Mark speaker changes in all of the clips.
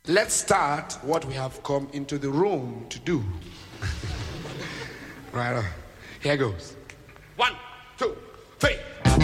Speaker 1: Let's start what we have come into the room to do. Right on. Here goes. 1, 2, 3.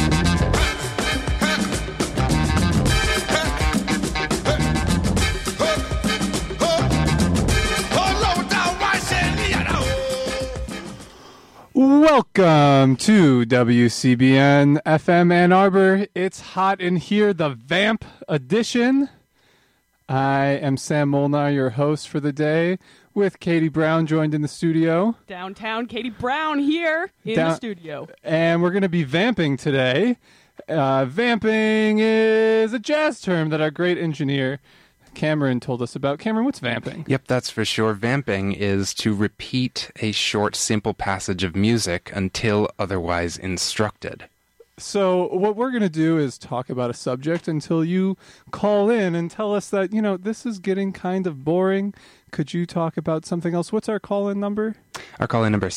Speaker 2: Welcome to WCBN FM Ann Arbor. It's hot in here, the Vamp edition. I am Sam Molnar, your host for the day, with Katie Brown joined in the studio.
Speaker 3: Downtown Katie Brown here in the studio.
Speaker 2: And we're going to be vamping today. Vamping is a jazz term that our great engineer Cameron told us about. Cameron, what's vamping?
Speaker 4: Yep, that's for sure. Vamping is to repeat a short, simple passage of music until otherwise instructed.
Speaker 2: So what we're going to do is talk about a subject until you call in and tell us that, you know, this is getting kind of boring. Could you talk about something else? What's our call-in number?
Speaker 4: Our call-in number is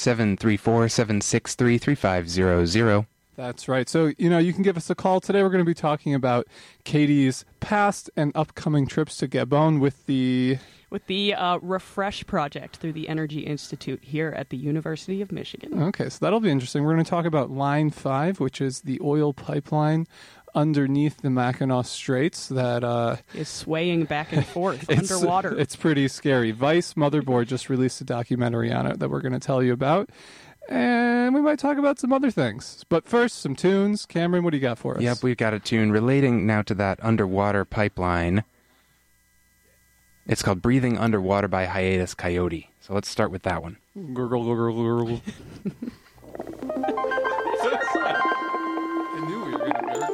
Speaker 4: 734-763-3500.
Speaker 2: That's right. So, you know, you can give us a call. Today we're going to be talking about Katie's past and upcoming trips to Gabon with the
Speaker 3: Refresh Project through the Energy Institute here at the University of Michigan.
Speaker 2: Okay, so that'll be interesting. We're going to talk about Line 5, which is the oil pipeline underneath the Mackinac Straits that
Speaker 3: is swaying back and forth underwater.
Speaker 2: It's pretty scary. Vice Motherboard just released a documentary on it that we're going to tell you about. And we might talk about some other things. But first, some tunes. Cameron, what do you got for us?
Speaker 4: Yep, we've got a tune relating now to that underwater pipeline. It's called Breathing Underwater by Hiatus Coyote. So let's start with that one.
Speaker 2: Gurgle, gurgle, gurgle. I knew we were going to gurgle.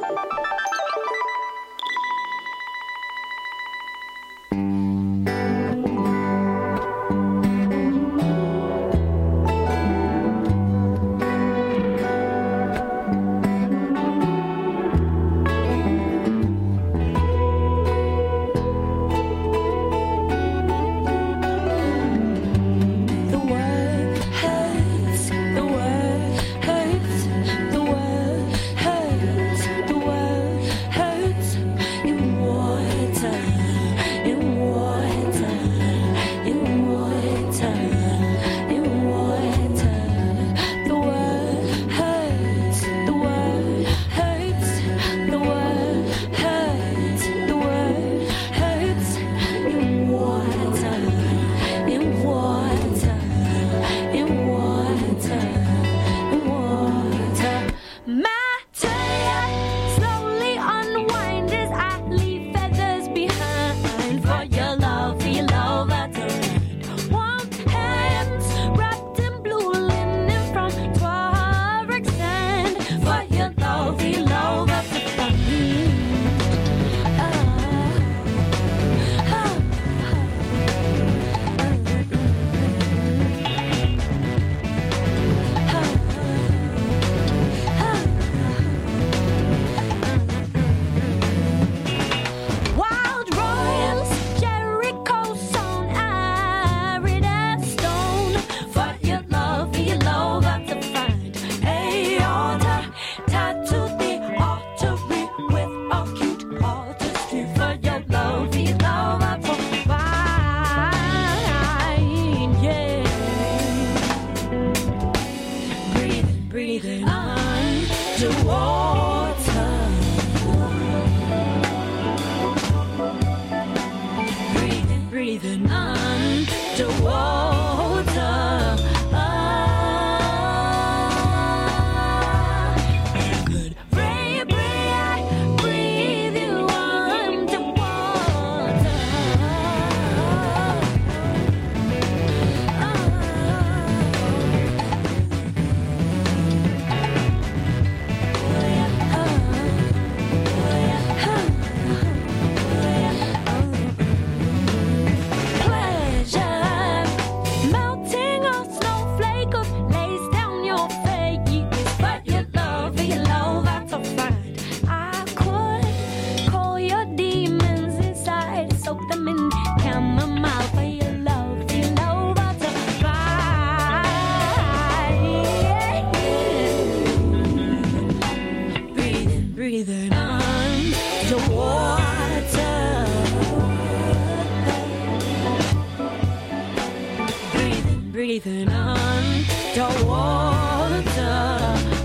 Speaker 5: breathing underwater.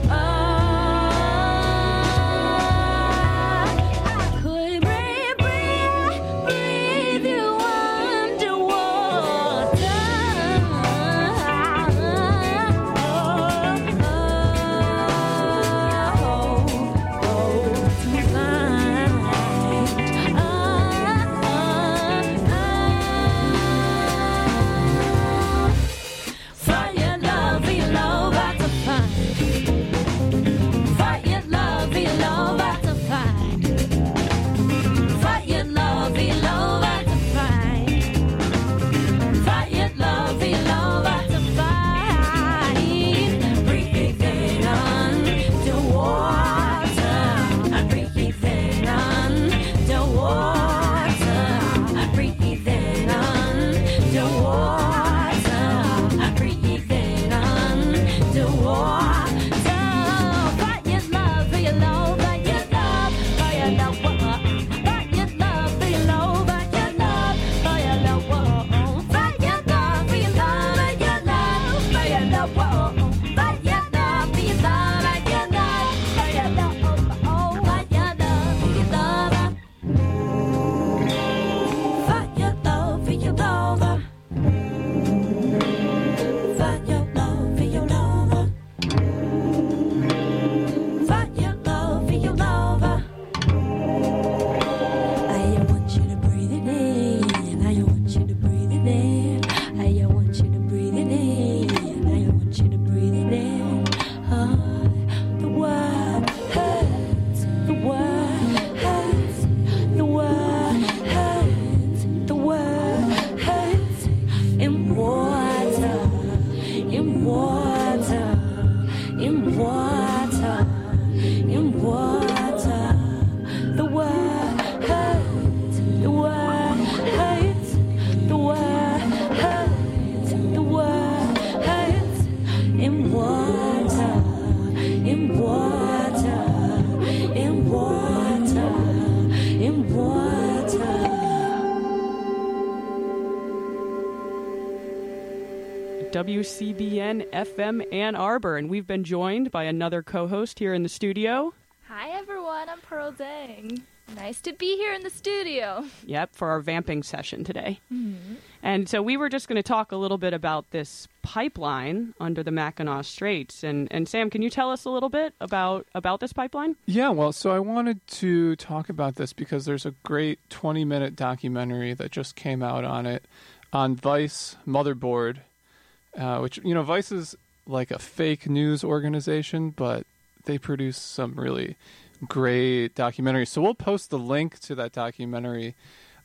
Speaker 3: WCBN FM Ann Arbor, and we've been joined by another co-host here in the studio.
Speaker 6: Hi everyone, I'm Pearl Dang. Nice to be here in the studio.
Speaker 3: Yep, for our vamping session today.
Speaker 6: Mm-hmm.
Speaker 3: And so we were just going to talk a little bit about this pipeline under the Mackinac Straits. And Sam, can you tell us a little bit about this pipeline?
Speaker 2: Yeah, well, so I wanted to talk about this because there's a great 20-minute documentary that just came out on it on Vice Motherboard, which, you know, Vice is like a fake news organization, but they produce some really great documentaries. So we'll post the link to that documentary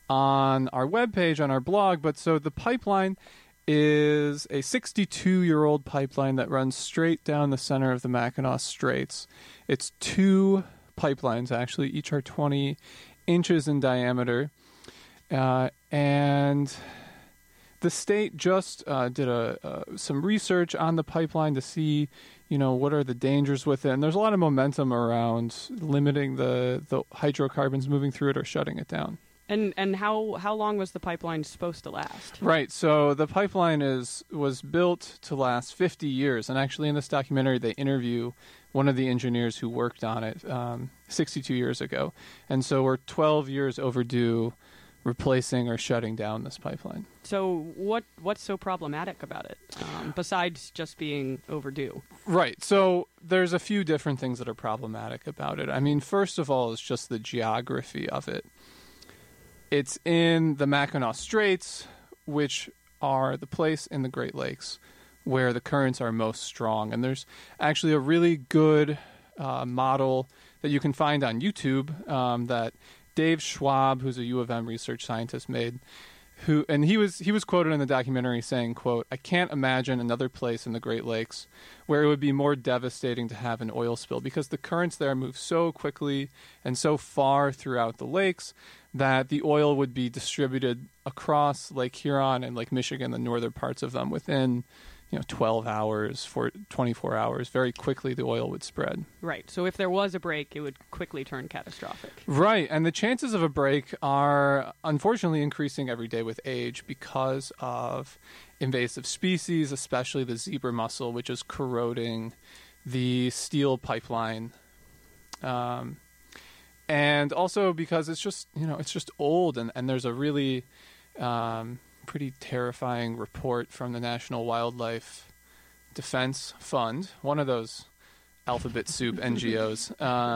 Speaker 2: on our webpage, on our blog. But so the pipeline is a 62-year-old pipeline that runs straight down the center of the Mackinac Straits. It's 2 pipelines, actually. Each are 20 inches in diameter. And the state just did some research on the pipeline to see, you know, what are the dangers with it. And there's a lot of momentum around limiting the hydrocarbons moving through it or shutting it down.
Speaker 3: And how long was the pipeline supposed to last?
Speaker 2: Right. So the pipeline was built to last 50 years. And actually in this documentary, they interview one of the engineers who worked on it 62 years ago. And so we're 12 years overdue replacing or shutting down this pipeline.
Speaker 3: So what's so problematic about it, besides just being overdue?
Speaker 2: Right. So there's a few different things that are problematic about it. I mean, first of all, it's just the geography of it. It's in the Mackinac Straits, which are the place in the Great Lakes where the currents are most strong. And there's actually a really good model that you can find on YouTube that Dave Schwab, who's a U of M research scientist, made. He was quoted in the documentary saying, quote, "I can't imagine another place in the Great Lakes where it would be more devastating to have an oil spill because the currents there move so quickly and so far throughout the lakes that the oil would be distributed across Lake Huron and Lake Michigan, the northern parts of them, within, 12 hours, for 24 hours, very quickly the oil would spread.
Speaker 3: Right. So if there was a break, it would quickly turn catastrophic.
Speaker 2: Right. And the chances of a break are unfortunately increasing every day with age because of invasive species, especially the zebra mussel, which is corroding the steel pipeline. And also because it's just old, and there's a really pretty terrifying report from the National Wildlife Defense Fund, one of those alphabet soup NGOs.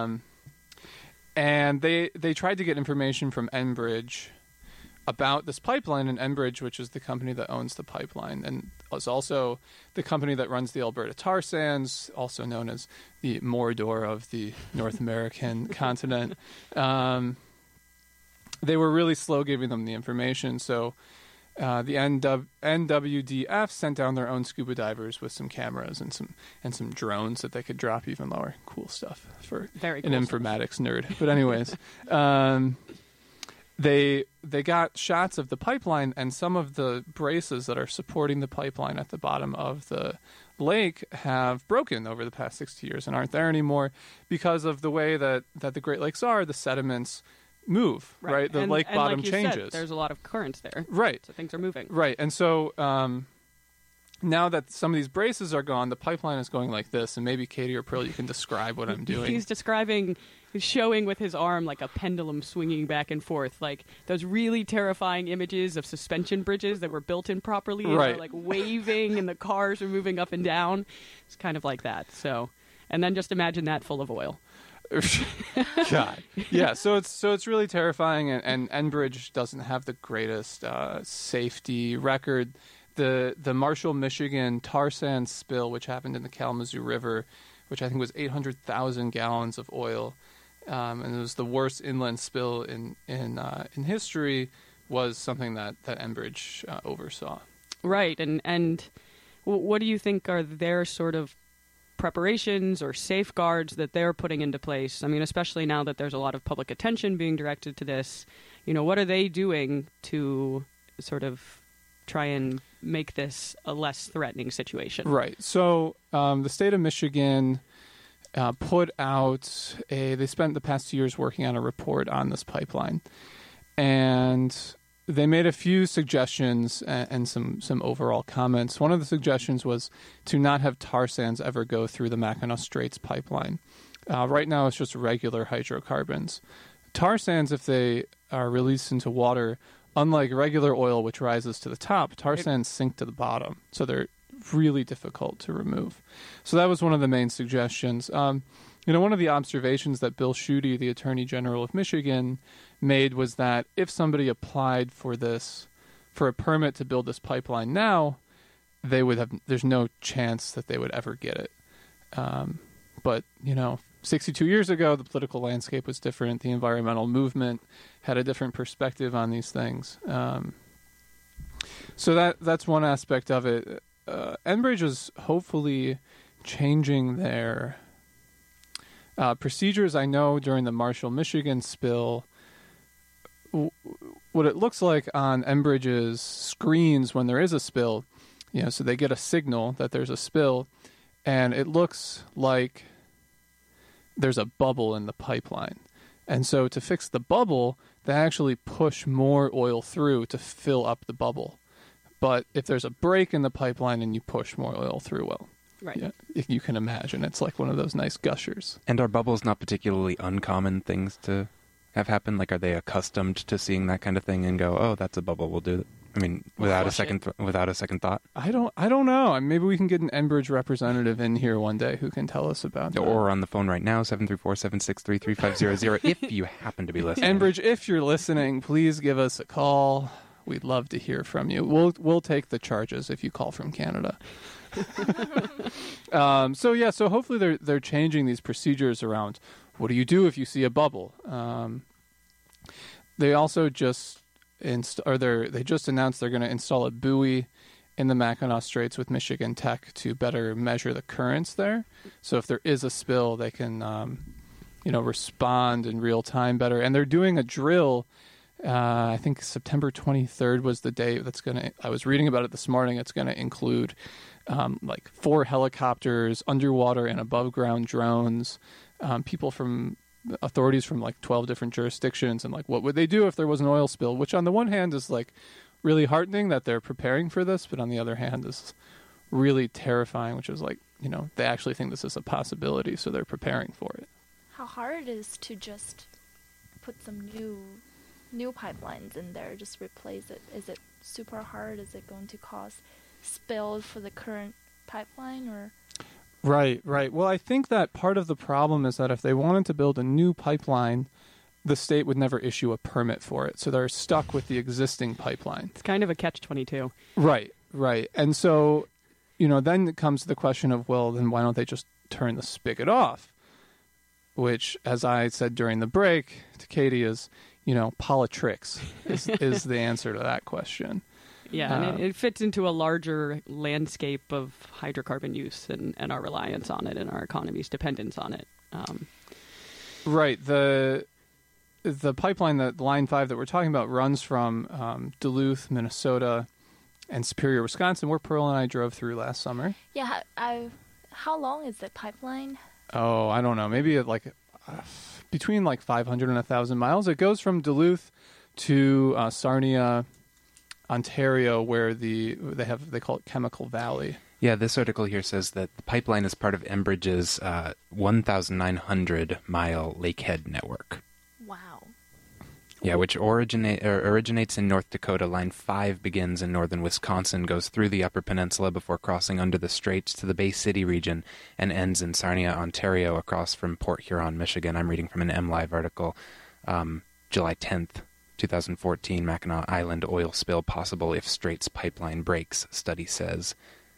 Speaker 2: And they tried to get information from Enbridge about this pipeline, and Enbridge, which is the company that owns the pipeline, and is also the company that runs the Alberta tar sands, also known as the Mordor of the North American continent. They were really slow giving them the information, so the NWDF sent down their own scuba divers with some cameras and some drones that they could drop even lower. Cool stuff for
Speaker 3: Very cool
Speaker 2: an informatics nerd. But anyways, they got shots of the pipeline, and some of the braces that are supporting the pipeline at the bottom of the lake have broken over the past 60 years and aren't there anymore because of the way that the Great Lakes are. The sediments move, right? The lake bottom
Speaker 3: like you
Speaker 2: changes.
Speaker 3: Said, there's a lot of currents there.
Speaker 2: Right.
Speaker 3: So things are moving.
Speaker 2: Right. And so now that some of these braces are gone, the pipeline is going like this. And maybe Katie or Pearl, you can describe what I'm doing.
Speaker 3: He's showing with his arm like a pendulum swinging back and forth, like those really terrifying images of suspension bridges that were built improperly.
Speaker 2: Right.
Speaker 3: And they're like waving and the cars are moving up and down. It's kind of like that. So, and then just imagine that full of oil.
Speaker 2: God. Yeah, so it's really terrifying, and Enbridge doesn't have the greatest safety record. The Marshall, Michigan tar sand spill, which happened in the Kalamazoo River, which I think was 800,000 gallons of oil, and it was the worst inland spill in history, was something that Enbridge oversaw.
Speaker 3: Right, and what do you think are their sort of preparations or safeguards that they're putting into place? I mean, especially now that there's a lot of public attention being directed to this, what are they doing to sort of try and make this a less threatening situation?
Speaker 2: Right. So the state of Michigan put out they spent the past 2 years working on a report on this pipeline, and they made a few suggestions and some overall comments. One of the suggestions was to not have tar sands ever go through the Mackinac Straits pipeline. Right now, it's just regular hydrocarbons. Tar sands, if they are released into water, unlike regular oil, which rises to the top, tar sands sink to the bottom. So they're really difficult to remove. So that was one of the main suggestions. One of the observations that Bill Schuette, the Attorney General of Michigan, made was that if somebody applied for a permit to build this pipeline now, there's no chance that they would ever get it. But 62 years ago, the political landscape was different. The environmental movement had a different perspective on these things. So that's one aspect of it. Enbridge is hopefully changing their procedures. I know during the Marshall, Michigan spill, what it looks like on Enbridge's screens when there is a spill, so they get a signal that there's a spill, and it looks like there's a bubble in the pipeline. And so to fix the bubble, they actually push more oil through to fill up the bubble. But if there's a break in the pipeline and you push more oil through, well,
Speaker 3: right.
Speaker 2: Yeah, if you can imagine, it's like one of those nice gushers.
Speaker 4: And are bubbles not particularly uncommon things to have happen? Like, are they accustomed to seeing that kind of thing and go, "Oh, that's a bubble. We'll do it." I mean, without a second thought.
Speaker 2: I don't know. Maybe we can get an Enbridge representative in here one day who can tell us about that.
Speaker 4: Or on the phone right now, 734-763-3500, if you happen to be listening.
Speaker 2: Enbridge, if you're listening, please give us a call. We'd love to hear from you. We'll take the charges if you call from Canada. So hopefully they're changing these procedures around what do you do if you see a bubble. They also just they just announced they're going to install a buoy in the Mackinac Straits with Michigan Tech to better measure the currents there. So if there is a spill, they can respond in real time better. And they're doing a drill I think September 23rd was the day that's going to, I was reading about it this morning. It's going to include like 4 helicopters, underwater and above ground drones, authorities from like 12 different jurisdictions, and like what would they do if there was an oil spill, which on the one hand is like really heartening that they're preparing for this, but on the other hand is really terrifying, which is like, you know, they actually think this is a possibility, so they're preparing for it.
Speaker 6: How hard it is to just put some new pipelines in there, just replace it. Is it super hard? Is it going to cause spills for the current pipeline, or?
Speaker 2: Right. Well, I think that part of the problem is that if they wanted to build a new pipeline, the state would never issue a permit for it. So they're stuck with the existing pipeline.
Speaker 3: It's kind of a catch-22.
Speaker 2: Right. And so, you know, then it comes to the question of, well, then why don't they just turn the spigot off? Which, as I said during the break to Katie, is, you know, politricks is the answer to that question.
Speaker 3: Yeah, and it fits into a larger landscape of hydrocarbon use and our reliance on it and our economy's dependence on it.
Speaker 2: Right. The pipeline, Line 5 that we're talking about, runs from Duluth, Minnesota, and Superior, Wisconsin, where Pearl and I drove through last summer.
Speaker 6: Yeah, how long is the pipeline?
Speaker 2: Oh, I don't know. Maybe like between like 500 and 1,000 miles. It goes from Duluth to Sarnia, Ontario, where they call it Chemical Valley.
Speaker 4: Yeah, this article here says that the pipeline is part of Enbridge's 1,900-mile Lakehead network.
Speaker 6: Wow.
Speaker 4: Yeah, which originates in North Dakota. Line 5 begins in northern Wisconsin, goes through the Upper Peninsula before crossing under the Straits to the Bay City region, and ends in Sarnia, Ontario, across from Port Huron, Michigan. I'm reading from an MLive article, July 10th. 2014, Mackinac Island oil spill possible if Straits pipeline breaks, study says.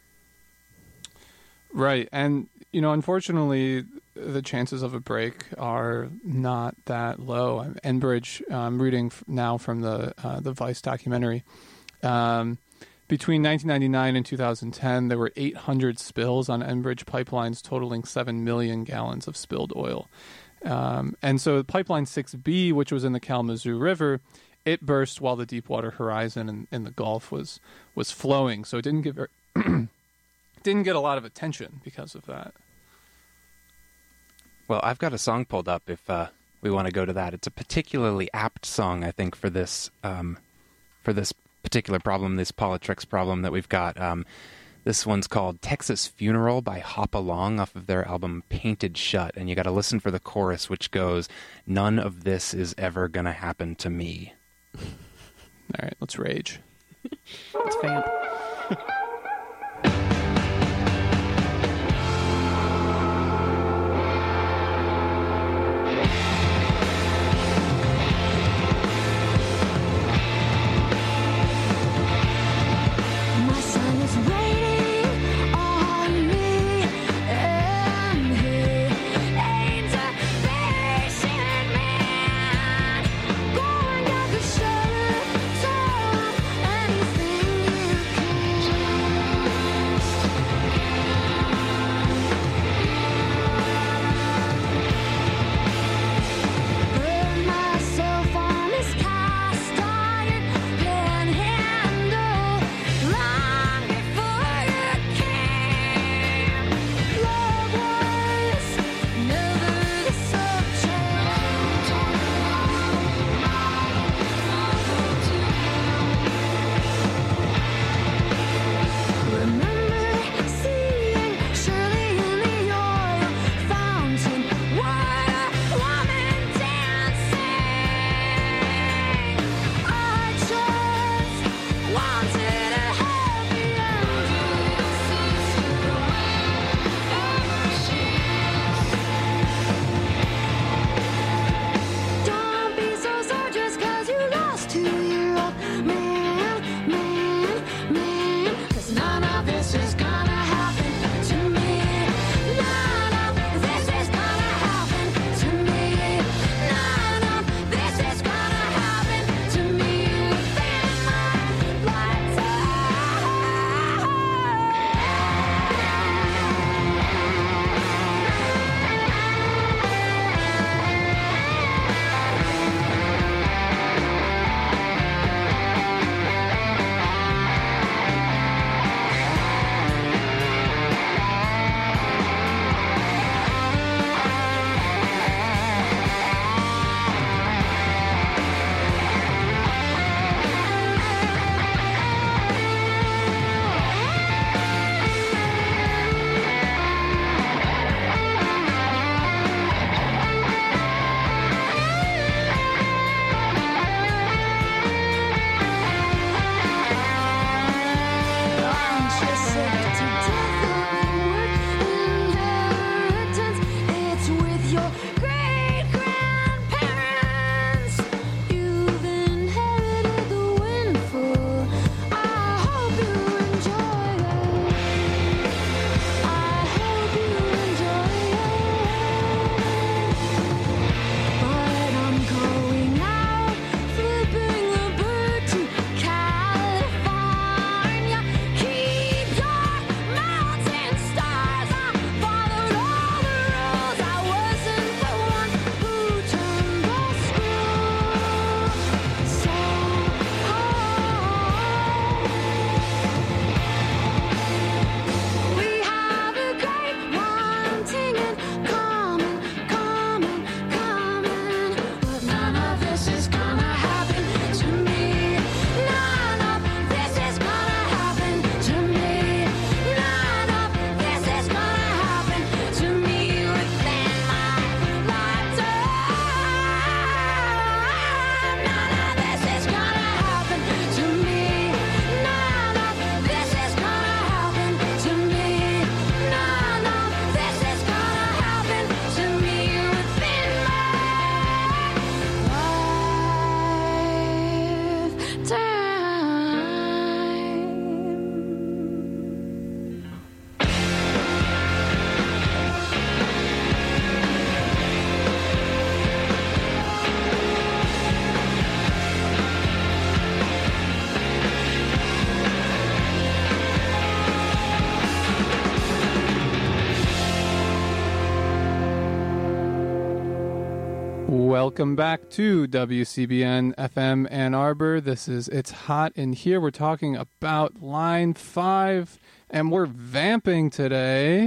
Speaker 2: Right, and, you know, unfortunately, the chances of a break are not that low. Enbridge, I'm reading now from the Vice documentary. Between 1999 and 2010, there were 800 spills on Enbridge pipelines, totaling 7 million gallons of spilled oil. And so Pipeline 6B, which was in the Kalamazoo River, it burst while the Deepwater Horizon in the Gulf was flowing. So it didn't get didn't get a lot of attention because of that.
Speaker 4: Well, I've got a song pulled up if we want to go to that. It's a particularly apt song, I think, for this particular problem, this politricks problem that we've got. This one's called Texas Funeral by Hop Along off of their album Painted Shut. And you got to listen for the chorus, which goes, "None of this is ever going to happen to me."
Speaker 2: All right, let's rage.
Speaker 3: It's vamp.
Speaker 2: Welcome back to WCBN FM Ann Arbor. This is It's Hot in Here. We're talking about Line 5, and we're vamping today.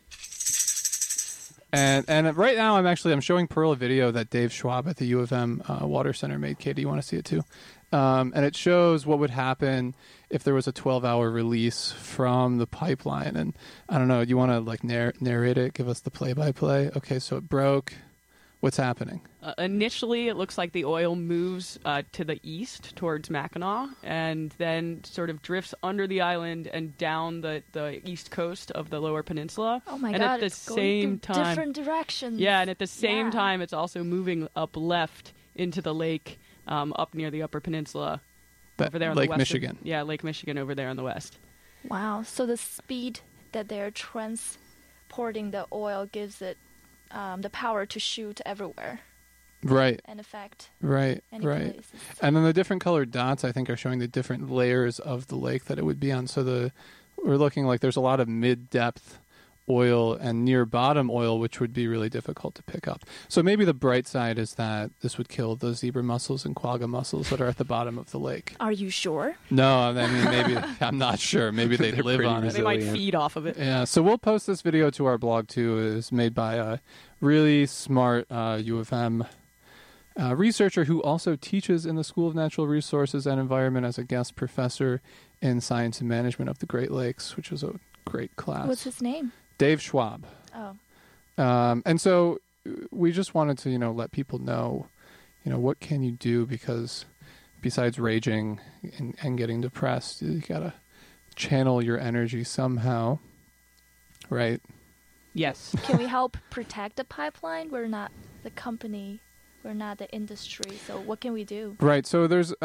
Speaker 2: And right now I'm showing Pearl a video that Dave Schwab at the U of M Water Center made. Katie, you want to see it too? And it shows what would happen if there was a 12-hour release from the pipeline. And I don't know, do you want to like narrate it? Give us the play-by-play? Okay, so it broke. What's happening?
Speaker 3: Initially, it looks like the oil moves to the east towards Mackinac and then sort of drifts under the island and down the east coast of the Lower Peninsula.
Speaker 6: Oh my
Speaker 3: and
Speaker 6: God,
Speaker 3: at the
Speaker 6: it's
Speaker 3: same
Speaker 6: going through
Speaker 3: time,
Speaker 6: different directions.
Speaker 3: Yeah, and at the same
Speaker 6: Yeah.
Speaker 3: time, it's also moving up left into the lake up near the Upper Peninsula. Over there on
Speaker 2: Lake
Speaker 3: the west.
Speaker 2: Michigan.
Speaker 3: Yeah, Lake Michigan over there on the west.
Speaker 6: Wow, so the speed that they're transporting the oil gives it the power to shoot everywhere
Speaker 2: Right,
Speaker 6: and affect
Speaker 2: right,
Speaker 6: any
Speaker 2: right.
Speaker 6: places.
Speaker 2: And then the different colored dots, I think, are showing the different layers of the lake that it would be on. So we're looking like there's a lot of mid-depth oil and near-bottom oil, which would be really difficult to pick up. So maybe the bright side is that this would kill the zebra mussels and quagga mussels that are at the bottom of the lake.
Speaker 6: Are you sure?
Speaker 2: No, I mean, maybe, I'm not sure. Maybe they
Speaker 4: They're
Speaker 2: live
Speaker 4: pretty
Speaker 2: on it.
Speaker 3: They might
Speaker 4: Resilient.
Speaker 3: feed off of it.
Speaker 2: Yeah, so we'll post this video to our blog too. It's made by a really smart U of M researcher who also teaches in the School of Natural Resources and Environment as a guest professor in Science and Management of the Great Lakes, which was a great class.
Speaker 6: What's his name?
Speaker 2: Dave Schwab.
Speaker 6: Oh,
Speaker 2: And so we just wanted to, let people know, what can you do, because besides raging and getting depressed, you gotta channel your energy somehow, right?
Speaker 3: Yes.
Speaker 6: can we help protect the pipeline? We're not the company. We're not the industry. So what can we do?
Speaker 2: Right. So there's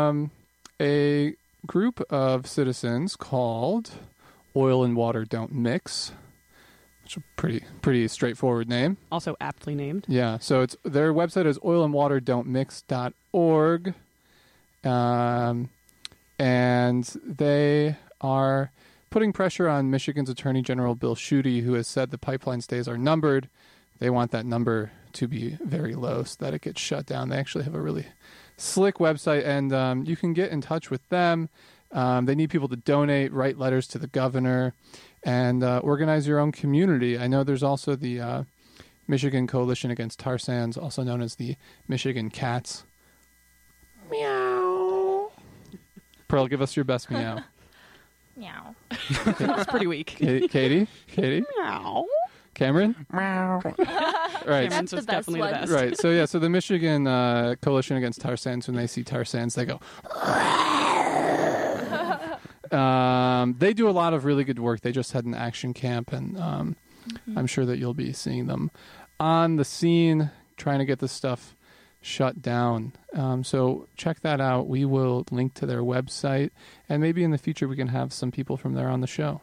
Speaker 2: a group of citizens called Oil and Water Don't Mix, which is a pretty straightforward name.
Speaker 3: Also aptly named.
Speaker 2: Yeah. So their website is oilandwaterdon'tmix.org. And they are putting pressure on Michigan's Attorney General Bill Schuette, who has said the pipeline stays are numbered. They want that number to be very low so that it gets shut down. They actually have a really slick website, and you can get in touch with them. They need people to donate, write letters to the governor, and organize your own community. I know there's also the Michigan Coalition Against Tar Sands, also known as the Michigan Cats. Meow. Pearl, give us your best meow.
Speaker 6: Meow.
Speaker 3: That's pretty weak.
Speaker 2: Katie?
Speaker 3: Meow.
Speaker 2: Cameron?
Speaker 4: Meow.
Speaker 2: Right.
Speaker 3: Cameron's
Speaker 6: That's the
Speaker 3: was
Speaker 6: best
Speaker 3: definitely
Speaker 6: one.
Speaker 3: the best.
Speaker 2: Right. So the Michigan Coalition Against Tar Sands, when they see tar sands, they go. They do a lot of really good work. They just had an action camp, and I'm sure that you'll be seeing them on the scene trying to get this stuff shut down. So check that out. We will link to their website, and maybe in the future we can have some people from there on the show.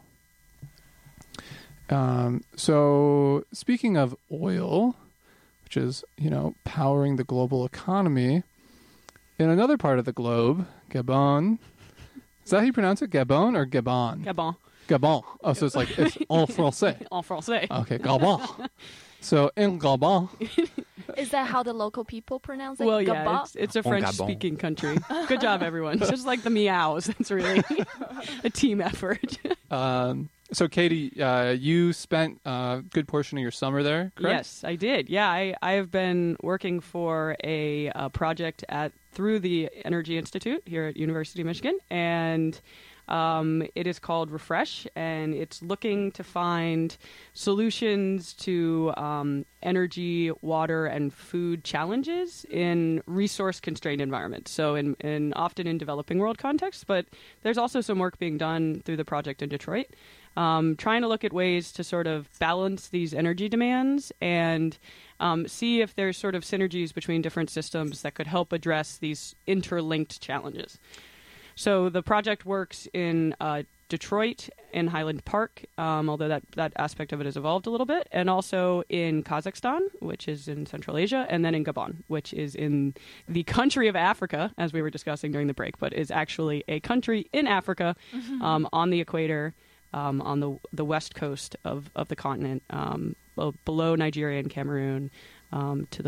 Speaker 2: So speaking of oil, which is, powering the global economy, in another part of the globe, Gabon. Is that how you pronounce it? Gabon or Gabon?
Speaker 3: Gabon.
Speaker 2: Gabon. Oh, so it's like, it's en français.
Speaker 3: En français.
Speaker 2: Okay, Gabon. So in Gabon.
Speaker 6: Is that how the local people pronounce it?
Speaker 3: Well, yeah,
Speaker 6: Gabon?
Speaker 3: it's a
Speaker 4: En Gabon.
Speaker 3: French-speaking country. Good job, everyone. It's just like the meows. It's really a team effort.
Speaker 2: So Katie, you spent a good portion of your summer there, correct?
Speaker 3: Yes, I did. Yeah, I have been working for a project through the Energy Institute here at University of Michigan, and it is called Refresh, and it's looking to find solutions to energy, water, and food challenges in resource-constrained environments. So often in developing world contexts, but there's also some work being done through the project in Detroit, trying to look at ways to sort of balance these energy demands and see if there's sort of synergies between different systems that could help address these interlinked challenges. So the project works in Detroit, in Highland Park, although that aspect of it has evolved a little bit, and also in Kazakhstan, which is in Central Asia, and then in Gabon, which is in the country of Africa, as we were discussing during the break, but is actually a country in Africa on the equator, on the west coast of the continent, below Nigeria and Cameroon, to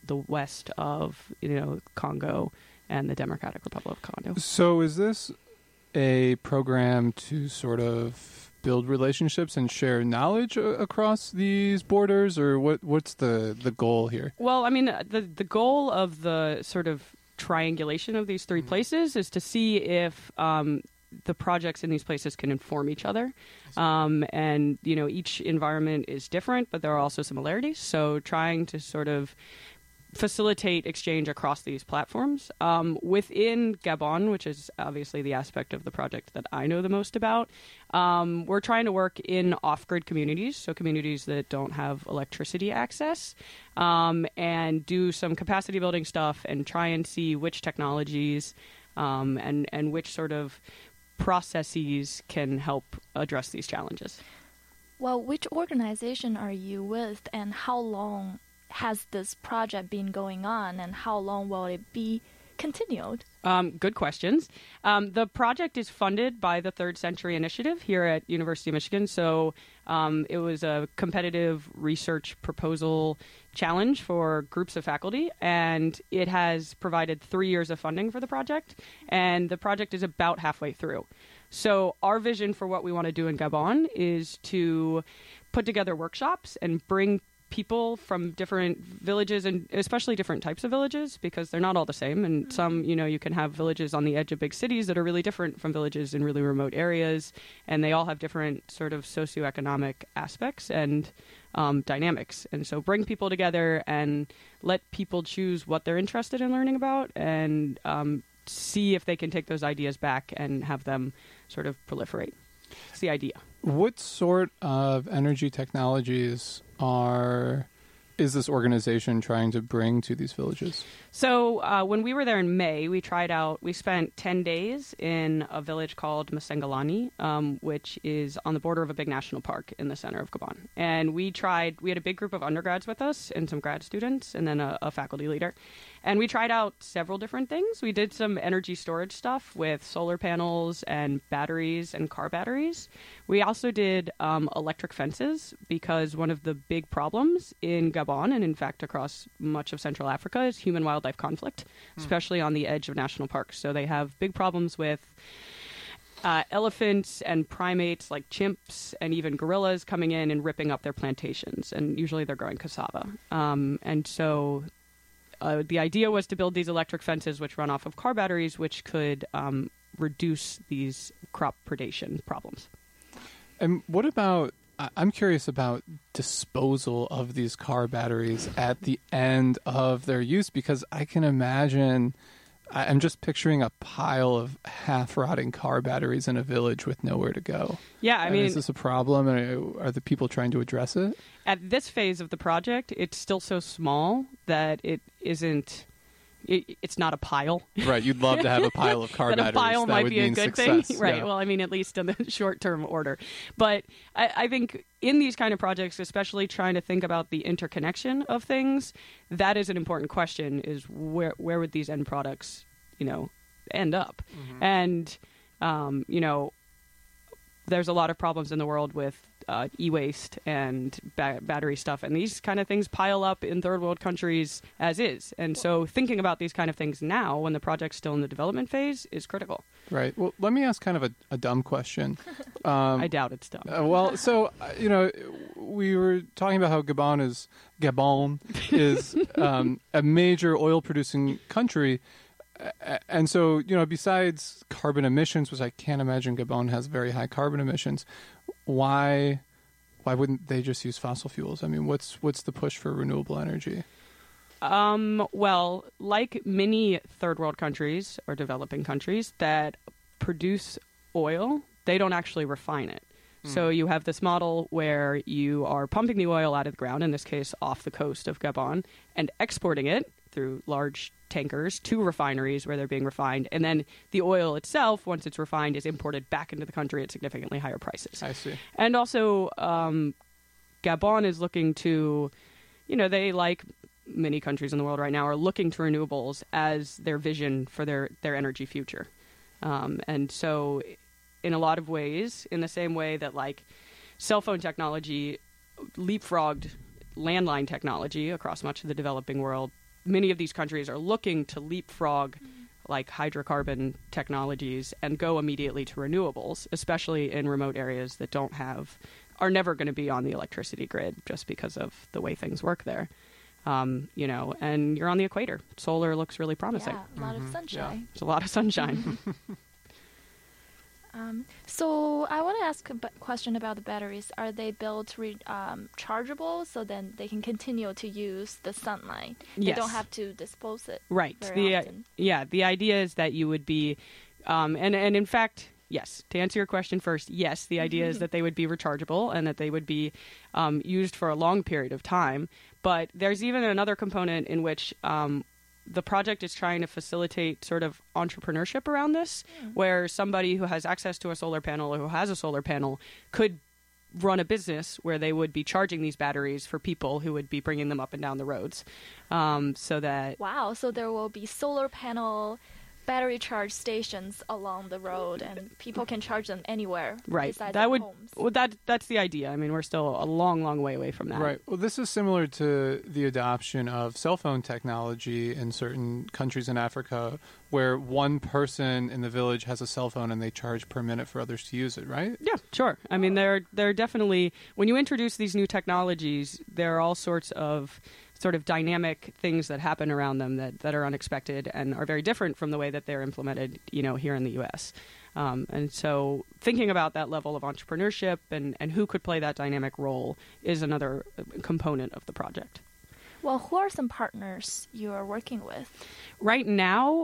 Speaker 3: the west of Congo and the Democratic Republic of Congo.
Speaker 2: So is this a program to sort of build relationships and share knowledge across these borders, or what's the goal here?
Speaker 3: Well, I mean, the goal of the sort of triangulation of these three places is to see if the projects in these places can inform each other. And, each environment is different, but there are also similarities. So trying to sort of facilitate exchange across these platforms. Within Gabon, which is obviously the aspect of the project that I know the most about, we're trying to work in off-grid communities, so communities that don't have electricity access, and do some capacity building stuff and try and see which technologies and which sort of processes can help address these challenges.
Speaker 6: Well, which organization are you with, and how long has this project been going on, and how long will it be continued?
Speaker 3: Good questions. The project is funded by the Third Century Initiative here at University of Michigan. So it was a competitive research proposal challenge for groups of faculty, and it has provided 3 years of funding for the project, and the project is about halfway through. So our vision for what we want to do in Gabon is to put together workshops and bring people from different villages, and especially different types of villages, because they're not all the same. And some, you can have villages on the edge of big cities that are really different from villages in really remote areas, and they all have different sort of socioeconomic aspects and dynamics. And so bring people together and let people choose what they're interested in learning about, and see if they can take those ideas back and have them sort of proliferate. It's the idea.
Speaker 2: What sort of energy technologies is this organization trying to bring to these villages?
Speaker 3: So when we were there in May, we spent 10 days in a village called Masengalani, which is on the border of a big national park in the center of Gabon. And we had a big group of undergrads with us and some grad students and then a faculty leader. And we tried out several different things. We did some energy storage stuff with solar panels and batteries and car batteries. We also did electric fences, because one of the big problems in Gabon, and in fact across much of Central Africa, is human-wildlife conflict, especially on the edge of national parks. So they have big problems with elephants and primates like chimps and even gorillas coming in and ripping up their plantations. And usually they're growing cassava. And so the idea was to build these electric fences which run off of car batteries, which could reduce these crop predation problems.
Speaker 2: And what about, I'm curious about disposal of these car batteries at the end of their use, because I can imagine, I'm just picturing a pile of half-rotting car batteries in a village with nowhere to go.
Speaker 3: Yeah, I mean,
Speaker 2: is this a problem, and are the people trying to address it?
Speaker 3: At this phase of the project, it's still so small that it isn't. It's not a pile.
Speaker 2: Right, you'd love to have a pile of car batteries.
Speaker 3: A pile
Speaker 2: that
Speaker 3: might
Speaker 2: would
Speaker 3: be a
Speaker 2: mean
Speaker 3: good
Speaker 2: success.
Speaker 3: thing. Right,
Speaker 2: yeah.
Speaker 3: well, I mean, at least in the short-term order. But I think in these kind of projects, especially trying to think about the interconnection of things, that is an important question, is where would these end products, end up? Mm-hmm. And, there's a lot of problems in the world with e-waste and battery stuff, and these kind of things pile up in third world countries as is. And so thinking about these kind of things now, when the project's still in the development phase, is critical.
Speaker 2: Right. Well, let me ask kind of a dumb question.
Speaker 3: I doubt it's dumb.
Speaker 2: We were talking about how Gabon is a major oil-producing country. And so, besides carbon emissions, which I can't imagine Gabon has very high carbon emissions, why wouldn't they just use fossil fuels? I mean, what's the push for renewable energy?
Speaker 3: Well, like many third world countries or developing countries that produce oil, they don't actually refine it. So you have this model where you are pumping the oil out of the ground, in this case off the coast of Gabon, and exporting it through large tankers to refineries where they're being refined. And then the oil itself, once it's refined, is imported back into the country at significantly higher prices.
Speaker 2: I see.
Speaker 3: And also, Gabon is looking to, they, like many countries in the world right now, are looking to renewables as their vision for their energy future. And so in a lot of ways, in the same way that like cell phone technology leapfrogged landline technology across much of the developing world many of these countries are looking to leapfrog like hydrocarbon technologies and go immediately to renewables, especially in remote areas that are never going to be on the electricity grid just because of the way things work there. And you're on the equator. Solar looks really promising.
Speaker 6: Yeah, a lot of sunshine.
Speaker 3: Yeah. It's a lot of sunshine.
Speaker 6: So I want to ask a question about the batteries. Are they built chargeable so then they can continue to use the sunlight? They
Speaker 3: Yes.
Speaker 6: don't have to dispose it
Speaker 3: Right.
Speaker 6: very often.
Speaker 3: The idea is that you would be, and in fact, yes, to answer your question first, yes, the idea is that they would be rechargeable and that they would be used for a long period of time. But there's even another component in which the project is trying to facilitate sort of entrepreneurship around this, where somebody who has access to a solar panel or who has a solar panel could run a business where they would be charging these batteries for people who would be bringing them up and down the roads. So that...
Speaker 6: Wow, so there will be solar panel battery charge stations along the road, and people can charge them anywhere
Speaker 3: Right.
Speaker 6: besides
Speaker 3: That
Speaker 6: their
Speaker 3: would
Speaker 6: homes.
Speaker 3: well, that's the idea. I mean, we're still a long, long way away from that.
Speaker 2: Right. Well, this is similar to the adoption of cell phone technology in certain countries in Africa, where one person in the village has a cell phone and they charge per minute for others to use it, right?
Speaker 3: Yeah, sure. I mean, they're definitely, when you introduce these new technologies, there are all sorts of sort of dynamic things that happen around them that are unexpected and are very different from the way that they're implemented, here in the U.S. And so thinking about that level of entrepreneurship and who could play that dynamic role is another component of the project.
Speaker 6: Well, who are some partners you are working with?
Speaker 3: Right now,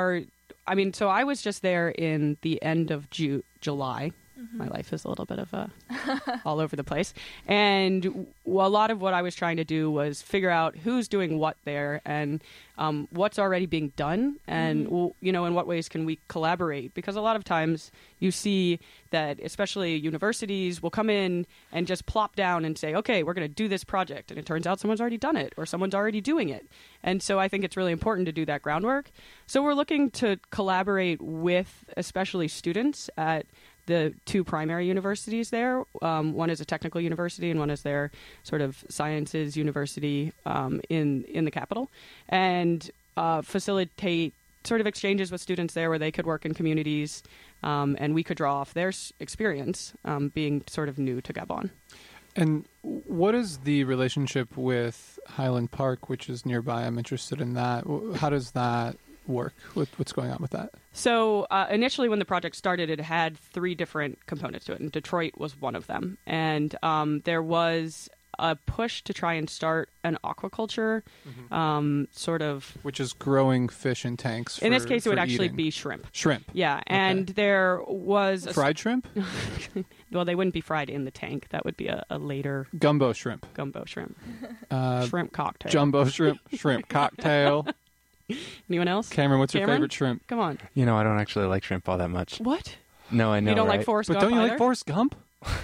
Speaker 3: so I was just there in the end of July. My life is a little bit of all over the place. And a lot of what I was trying to do was figure out who's doing what there and what's already being done and, in what ways can we collaborate? Because a lot of times you see that especially universities will come in and just plop down and say, okay, we're going to do this project. And it turns out someone's already done it or someone's already doing it. And so I think it's really important to do that groundwork. So we're looking to collaborate with especially students at the two primary universities there. One is a technical university and one is their sort of sciences university in the capital, and facilitate sort of exchanges with students there where they could work in communities and we could draw off their experience being sort of new to Gabon.
Speaker 2: And what is the relationship with Highland Park, which is nearby? I'm interested in that. How does that work? What's going on with that?
Speaker 3: So initially when the project started, it had three different components to it, and Detroit was one of them. And there was a push to try and start an aquaculture sort of...
Speaker 2: Which is growing fish in tanks for
Speaker 3: in this case, it would actually
Speaker 2: eating.
Speaker 3: be shrimp.
Speaker 2: Shrimp.
Speaker 3: Yeah, and there was...
Speaker 2: Fried shrimp?
Speaker 3: Well, they wouldn't be fried in the tank. That would be a later...
Speaker 2: Gumbo shrimp.
Speaker 3: Gumbo shrimp. Shrimp cocktail.
Speaker 2: Jumbo shrimp. Shrimp cocktail.
Speaker 3: Anyone else?
Speaker 2: Cameron, what's your favorite shrimp?
Speaker 3: Come on.
Speaker 4: I don't actually like shrimp all that much.
Speaker 3: What?
Speaker 4: No, I know.
Speaker 3: You don't
Speaker 4: right?
Speaker 3: like Forrest
Speaker 2: But
Speaker 3: Gump
Speaker 2: don't you
Speaker 3: either?
Speaker 2: like Forrest Gump?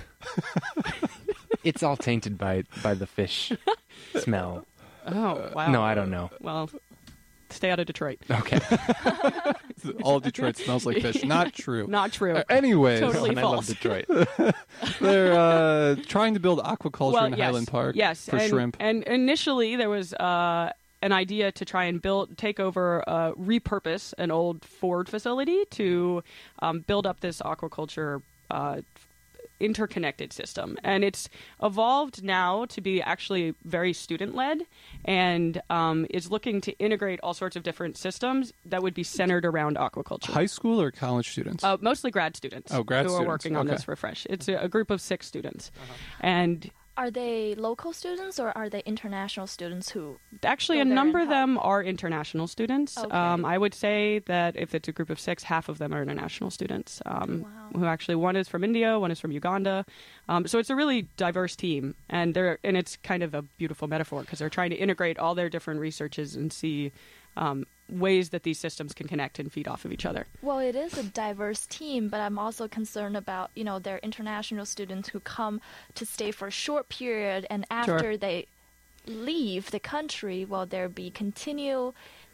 Speaker 4: It's all tainted by the fish smell.
Speaker 3: Oh, wow.
Speaker 4: No, I don't know.
Speaker 3: Well, stay out of Detroit.
Speaker 4: Okay.
Speaker 2: All Detroit smells like fish. Not true.
Speaker 3: Not true.
Speaker 2: Anyways,
Speaker 3: Totally
Speaker 4: And I love
Speaker 3: false.
Speaker 4: Detroit.
Speaker 2: they're trying to build aquaculture in
Speaker 3: yes,
Speaker 2: Highland Park
Speaker 3: yes,
Speaker 2: for shrimp.
Speaker 3: And initially there was an idea to try and repurpose an old Ford facility to build up this aquaculture interconnected system. And it's evolved now to be actually very student-led and is looking to integrate all sorts of different systems that would be centered around aquaculture.
Speaker 2: High school or college students?
Speaker 3: Mostly grad students
Speaker 2: Oh, grad
Speaker 3: who
Speaker 2: students.
Speaker 3: are working on
Speaker 2: Okay.
Speaker 3: this for Fresh. It's a group of 6 students. And
Speaker 6: Are they local students or are they international students who...
Speaker 3: actually,
Speaker 6: go
Speaker 3: a
Speaker 6: there
Speaker 3: number
Speaker 6: and
Speaker 3: of
Speaker 6: help?
Speaker 3: them are international students.
Speaker 6: Okay.
Speaker 3: I would say that if it's a group of 6, half of them are international students.
Speaker 6: Wow.
Speaker 3: Who actually, one is from India, one is from Uganda. So it's a really diverse team, and it's kind of a beautiful metaphor because they're trying to integrate all their different researches and see ways that these systems can connect and feed off of each other.
Speaker 6: Well, it is a diverse team, but I'm also concerned about, their international students who come to stay for a short period, and after they leave the country, will there be continual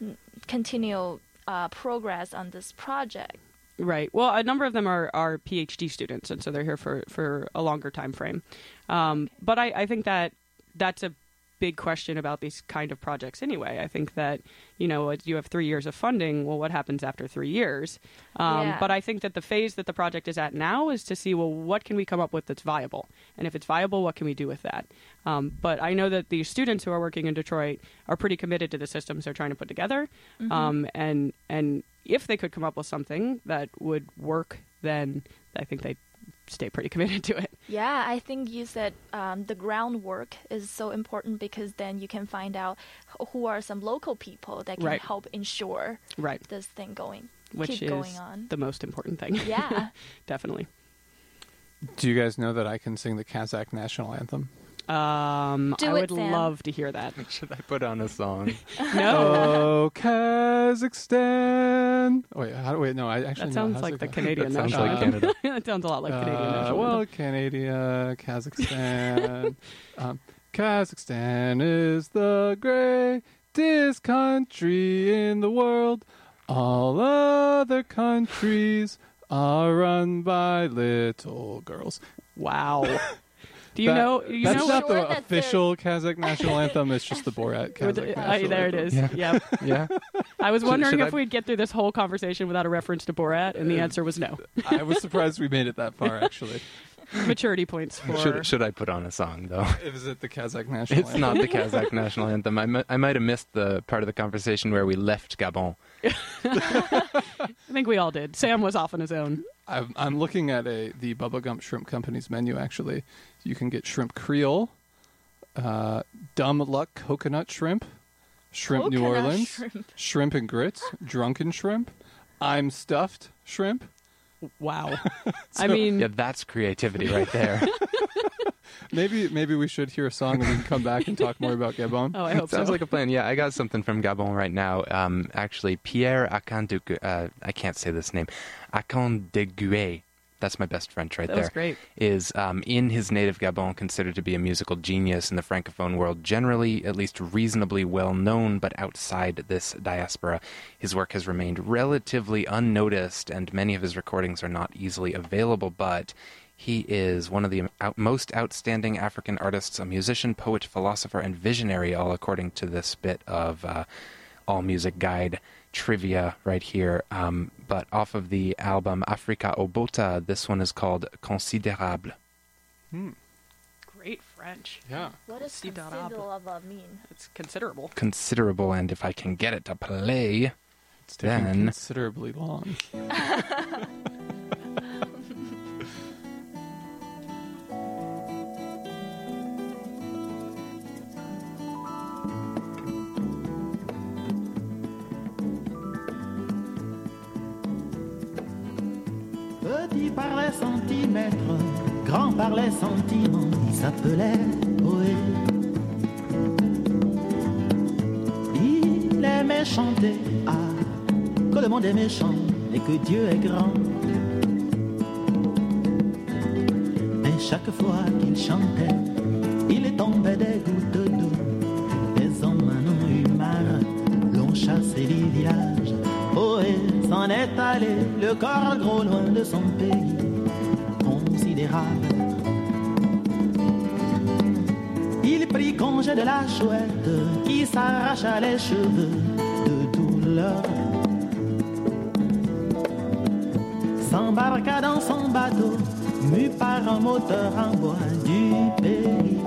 Speaker 6: progress on this project?
Speaker 3: Right. Well, a number of them are PhD students, and so they're here for a longer time frame. But I think that's a big question about these kind of projects anyway. I think that, you have 3 years of funding. Well, what happens after 3 years? But I think that the phase that the project is at now is to see, well, what can we come up with that's viable? And if it's viable, what can we do with that? But I know that the students who are working in Detroit are pretty committed to the systems they're trying to put together. And if they could come up with something that would work, then I think they'd stay pretty committed to it.
Speaker 6: Yeah, I think you said the groundwork is so important because then you can find out who are some local people that can help ensure this thing
Speaker 3: Which
Speaker 6: keep going
Speaker 3: is
Speaker 6: on.
Speaker 3: The most important thing.
Speaker 6: Yeah.
Speaker 3: Definitely.
Speaker 2: Do you guys know that I can sing the Kazakh national anthem?
Speaker 3: I would love to hear that.
Speaker 4: Should I put on a song?
Speaker 3: No.
Speaker 2: Oh, Kazakhstan. No, I actually
Speaker 3: That sounds like the Canadian
Speaker 4: That sounds
Speaker 3: national
Speaker 4: like
Speaker 3: anthem.
Speaker 4: Canada.
Speaker 3: That sounds a lot like Canadian national
Speaker 2: Well,
Speaker 3: anthem.
Speaker 2: Canada, Kazakhstan. Kazakhstan is the greatest country in the world. All other countries are run by little girls.
Speaker 3: Wow. Do you know?
Speaker 2: That's not
Speaker 6: Sure
Speaker 2: the
Speaker 6: that
Speaker 2: official Kazakh national anthem. It's just the Borat Kazakh national
Speaker 3: There it
Speaker 2: anthem.
Speaker 3: is.
Speaker 4: Yeah.
Speaker 3: Yep.
Speaker 4: Yeah.
Speaker 3: I was wondering
Speaker 4: should
Speaker 3: if
Speaker 4: I-
Speaker 3: we'd get through this whole conversation without a reference to Borat, and the answer was no.
Speaker 2: I was surprised we made it that far, actually.
Speaker 3: Maturity points for...
Speaker 4: Should I put on a song, though?
Speaker 2: Is it the Kazakh national
Speaker 4: It's
Speaker 2: anthem?
Speaker 4: not the Kazakh national anthem. I might have missed the part of the conversation where we left Gabon.
Speaker 3: I think we all did. Sam was off on his own.
Speaker 2: I'm looking at the Bubba Gump Shrimp Company's menu, actually. You can get shrimp Creole, Dumb Luck coconut shrimp, shrimp New
Speaker 6: Coconut
Speaker 2: Orleans, shrimp and grits, drunken shrimp, I'm stuffed shrimp.
Speaker 3: Wow. I mean...
Speaker 4: Yeah, that's creativity right there.
Speaker 2: Maybe we should hear a song and we can come back and talk more about Gabon.
Speaker 3: Oh, I hope
Speaker 4: Sounds
Speaker 3: so.
Speaker 4: like a plan. Yeah, I got something from Gabon right now. Actually, Pierre Akandegue, I can't say this name, Akandegue, that's my best French right
Speaker 3: That
Speaker 4: there.
Speaker 3: was great.
Speaker 4: Is in his native Gabon considered to be a musical genius in the Francophone world, generally at least reasonably well known, but outside this diaspora, his work has remained relatively unnoticed, and many of his recordings are not easily available, but he is one of the most outstanding African artists, a musician, poet, philosopher, and visionary, all according to this bit of All Music Guide trivia right here. But off of the album Africa Obota, this one is called Considérable.
Speaker 3: Great French.
Speaker 2: Yeah.
Speaker 6: What does considerable mean?
Speaker 3: It's considerable.
Speaker 4: Considerable, and if I can get it to play,
Speaker 2: It's taking
Speaker 4: then
Speaker 2: considerably long.
Speaker 5: Petit par les centimètres, grand par les sentiments, il s'appelait poète. Il aimait chanter, que le monde est méchant et que Dieu est grand. Mais chaque fois qu'il chantait, il tombait des gouttes d'eau. Les hommes en ont eu marre, l'ont chassé du village. Poète s'en est allé, le corps gros loin de son pays, considérable. Il prit congé de la chouette qui s'arracha les cheveux de douleur. S'embarqua dans son bateau, mu par un moteur en bois du pays.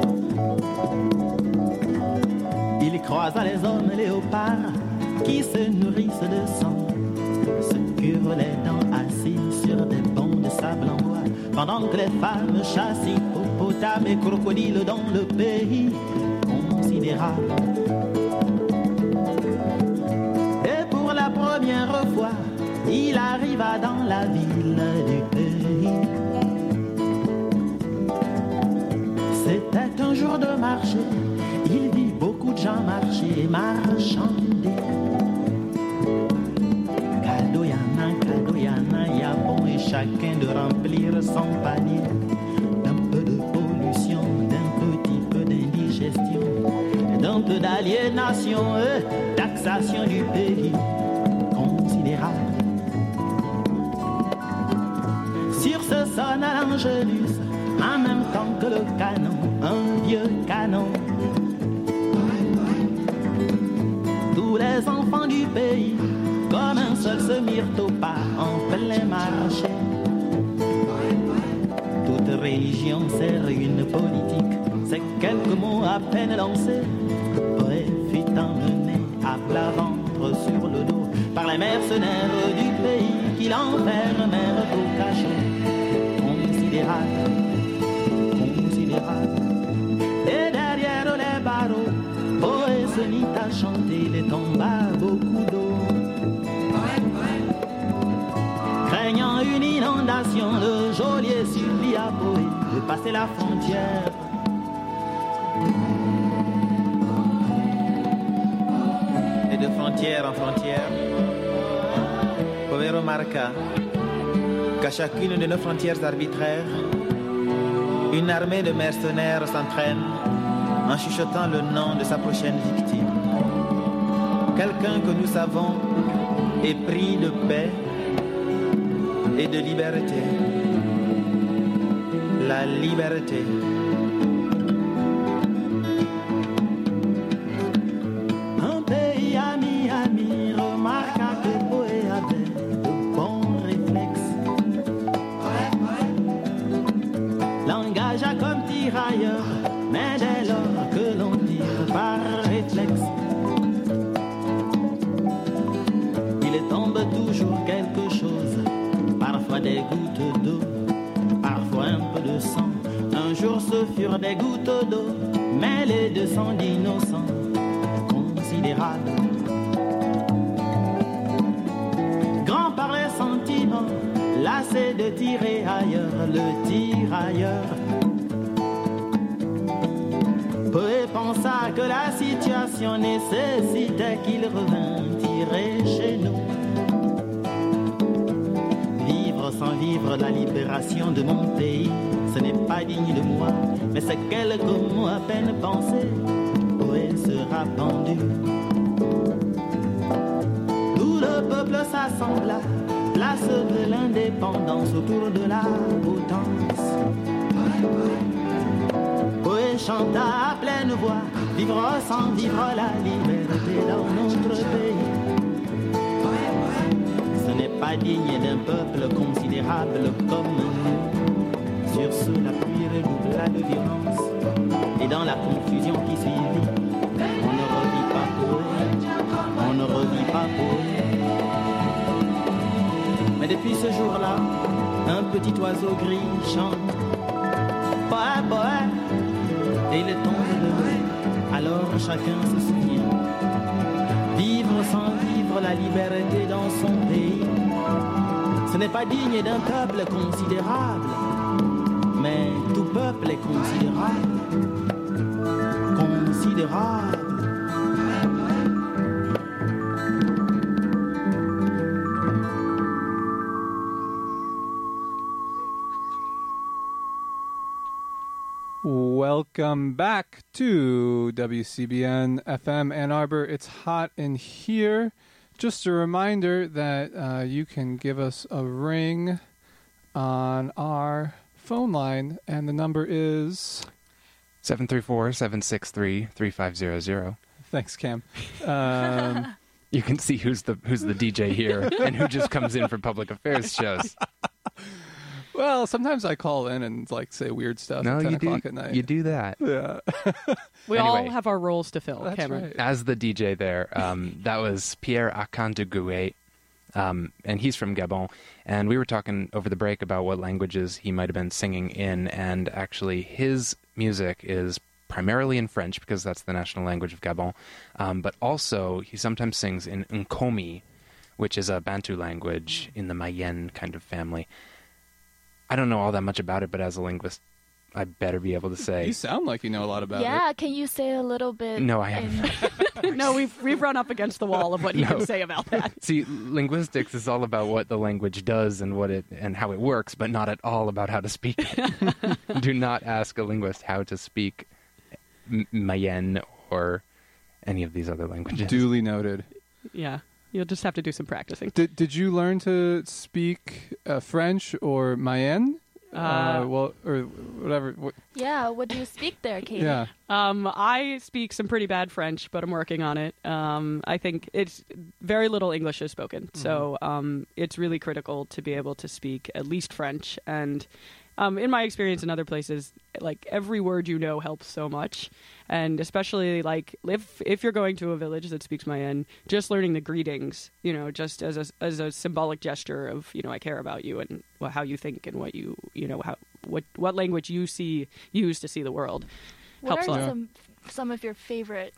Speaker 5: Il croisa les hommes léopards qui se nourrissent de sang, se curent les dents assis sur des bancs de sable en bois, pendant que les femmes chassent hippopotames et crocodiles dans le pays considérable. Et pour la première fois, il arriva dans la ville du pays. C'était un jour de marché, il vit beaucoup de gens marcher et marchander. Kadoyana, y'a bon et chacun de remplir son panier. D'un peu de pollution, d'un petit peu d'indigestion, d'un peu d'aliénation, taxation du pays considérable. Sur ce sonne à l'Angélus, en même temps que le canon, un vieux canon. pays, comme un seul se mirent au pas en plein marché. Toute religion sert une politique, c'est quelques mots à peine lancés. Poé fut emmené à plat ventre sur le dos par les mercenaires du pays qui l'enfermèrent au cachot. Considérable, considérable. Et derrière les barreaux, Poé se mit à chanter, les tomba beaucoup d'eau. Craignant une inondation, le geôlier supplia Poé de passer la frontière. Et de frontière en frontière, Poé remarqua qu'à chacune de nos frontières arbitraires, une armée de mercenaires s'entraîne en chuchotant le nom de sa prochaine victime. Quelqu'un que nous savons est pris de paix et de liberté. La liberté. Un pays ami, ami, remarqua que Poé avait de bons réflexes. L'engagea comme tirailleur, mais dès lors que l'on tire par réflexe, il tombe toujours quelque chose. Parfois des gouttes d'eau, parfois un peu de sang. Un jour ce furent des gouttes d'eau, mais les deux sang d'innocents, considérables. Grand par les sentiments, lassé de tirer ailleurs, le tirailleur. Poé pensa que la situation nécessitait qu'il revînt tirer chez nous. Sans vivre la libération de mon pays, ce n'est pas digne de moi, mais c'est quelques mots à peine pensés. Poé sera pendu. Tout le peuple s'assembla, place de l'indépendance autour de la potence. Poé chanta à pleine voix, vivre sans vivre la liberté dans notre pays. Pas digne d'un peuple considérable comme nous. Sur ce, la pluie redoubla de violence, et dans la confusion qui suivit, on ne revit pas Poé, on ne revit pas Poé. Mais depuis ce jour-là, un petit oiseau gris chante Poé, Poé, et il tombe de l'eau. Alors chacun se souvient, vivre sans vivre la liberté dans son pays. Ce n'est pas digne d'un peuple considérable, mais tout peuple est considérable. Considérable.
Speaker 2: Welcome back to WCBN FM Ann Arbor. It's hot in here. Just a reminder that you can give us a ring on our phone line, and the number is
Speaker 4: 734-763-3500.
Speaker 2: Thanks, Cam.
Speaker 4: You can see who's the DJ here and who just comes in for public affairs shows.
Speaker 2: Well, sometimes I call in and say weird stuff at 10 o'clock at night.
Speaker 4: You do that.
Speaker 2: Yeah.
Speaker 3: We all have our roles to fill,
Speaker 2: That's
Speaker 3: Cameron.
Speaker 2: right.
Speaker 4: As the DJ there, that was Pierre Akandugoué, and he's from Gabon. And we were talking over the break about what languages he might have been singing in, and actually his music is primarily in French because that's the national language of Gabon, but also he sometimes sings in Nkomi, which is a Bantu language in the Mayen kind of family. I don't know all that much about it, but as a linguist, I better be able to say.
Speaker 2: You sound like you know a lot about it.
Speaker 6: Yeah, can you say a little bit?
Speaker 4: No, I haven't.
Speaker 3: No, we've run up against the wall of what he can say about that.
Speaker 4: See, linguistics is all about what the language does and and how it works, but not at all about how to speak it. Do not ask a linguist how to speak Mayen or any of these other languages.
Speaker 2: Duly noted.
Speaker 3: Yeah. You'll just have to do some practicing.
Speaker 2: Did you learn to speak French or Mayen? Well, or whatever.
Speaker 6: Yeah, what do you speak there, Katie?
Speaker 2: Yeah.
Speaker 3: I speak some pretty bad French, but I'm working on it. I think it's very little English is spoken, so it's really critical to be able to speak at least French. And in my experience in other places, like every word you know helps so much, and especially like if you're going to a village that speaks Mayan, just learning the greetings, just as a symbolic gesture of I care about you and how you think and what what language you use to see the world.
Speaker 6: What
Speaker 3: Helps a
Speaker 6: are
Speaker 3: lot.
Speaker 6: some of your favorite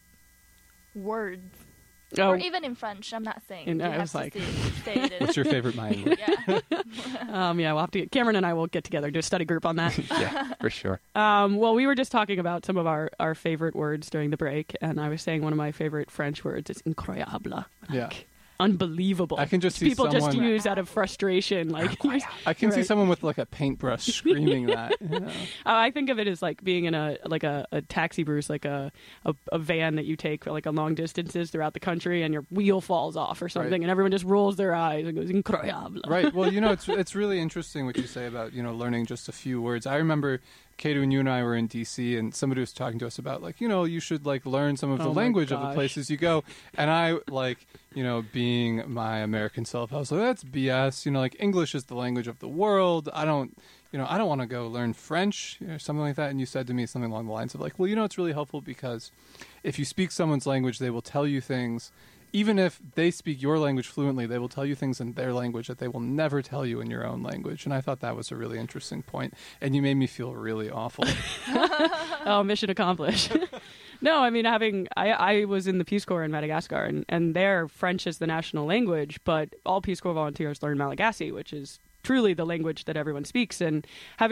Speaker 6: words?
Speaker 3: Oh,
Speaker 6: Or even in French, I'm not saying.
Speaker 3: And
Speaker 6: you
Speaker 3: I
Speaker 6: have
Speaker 3: was
Speaker 6: to
Speaker 3: like-
Speaker 6: say it in.
Speaker 2: What's your favorite Mayan word?
Speaker 6: Yeah.
Speaker 3: yeah, we'll have to Cameron and I will get together, do a study group on that.
Speaker 4: Yeah, for sure.
Speaker 3: Well, we were just talking about some of our favorite words during the break, and I was saying one of my favorite French words is incroyable.
Speaker 2: Yeah.
Speaker 3: Unbelievable.
Speaker 2: I can just see
Speaker 3: people just
Speaker 2: someone-
Speaker 3: use out of frustration. Like
Speaker 2: I can see
Speaker 3: Right.
Speaker 2: someone with like a paintbrush screaming that.
Speaker 3: I think of it as like being in a taxi, Bruce, like a van that you take for like a long distances throughout the country, and your wheel falls off or something,
Speaker 2: Right.
Speaker 3: and everyone just rolls their eyes and goes incroyable.
Speaker 2: Right. Well, it's really interesting what you say about learning just a few words. I remember, Katie, when you and I were in DC, and somebody was talking to us about like you should like learn some of the
Speaker 3: Oh my
Speaker 2: language of the
Speaker 3: gosh.
Speaker 2: places you go, and I like being my American self, I was like, that's BS. Like English is the language of the world. I don't want to go learn French or something like that. And you said to me something along the lines of like, well, it's really helpful because if you speak someone's language, they will tell you things. Even if they speak your language fluently, they will tell you things in their language that they will never tell you in your own language. And I thought that was a really interesting point. And you made me feel really awful.
Speaker 3: Oh, mission accomplished. No, I mean, I was in the Peace Corps in Madagascar, and there French is the national language, but all Peace Corps volunteers learn Malagasy, which is truly the language that everyone speaks. And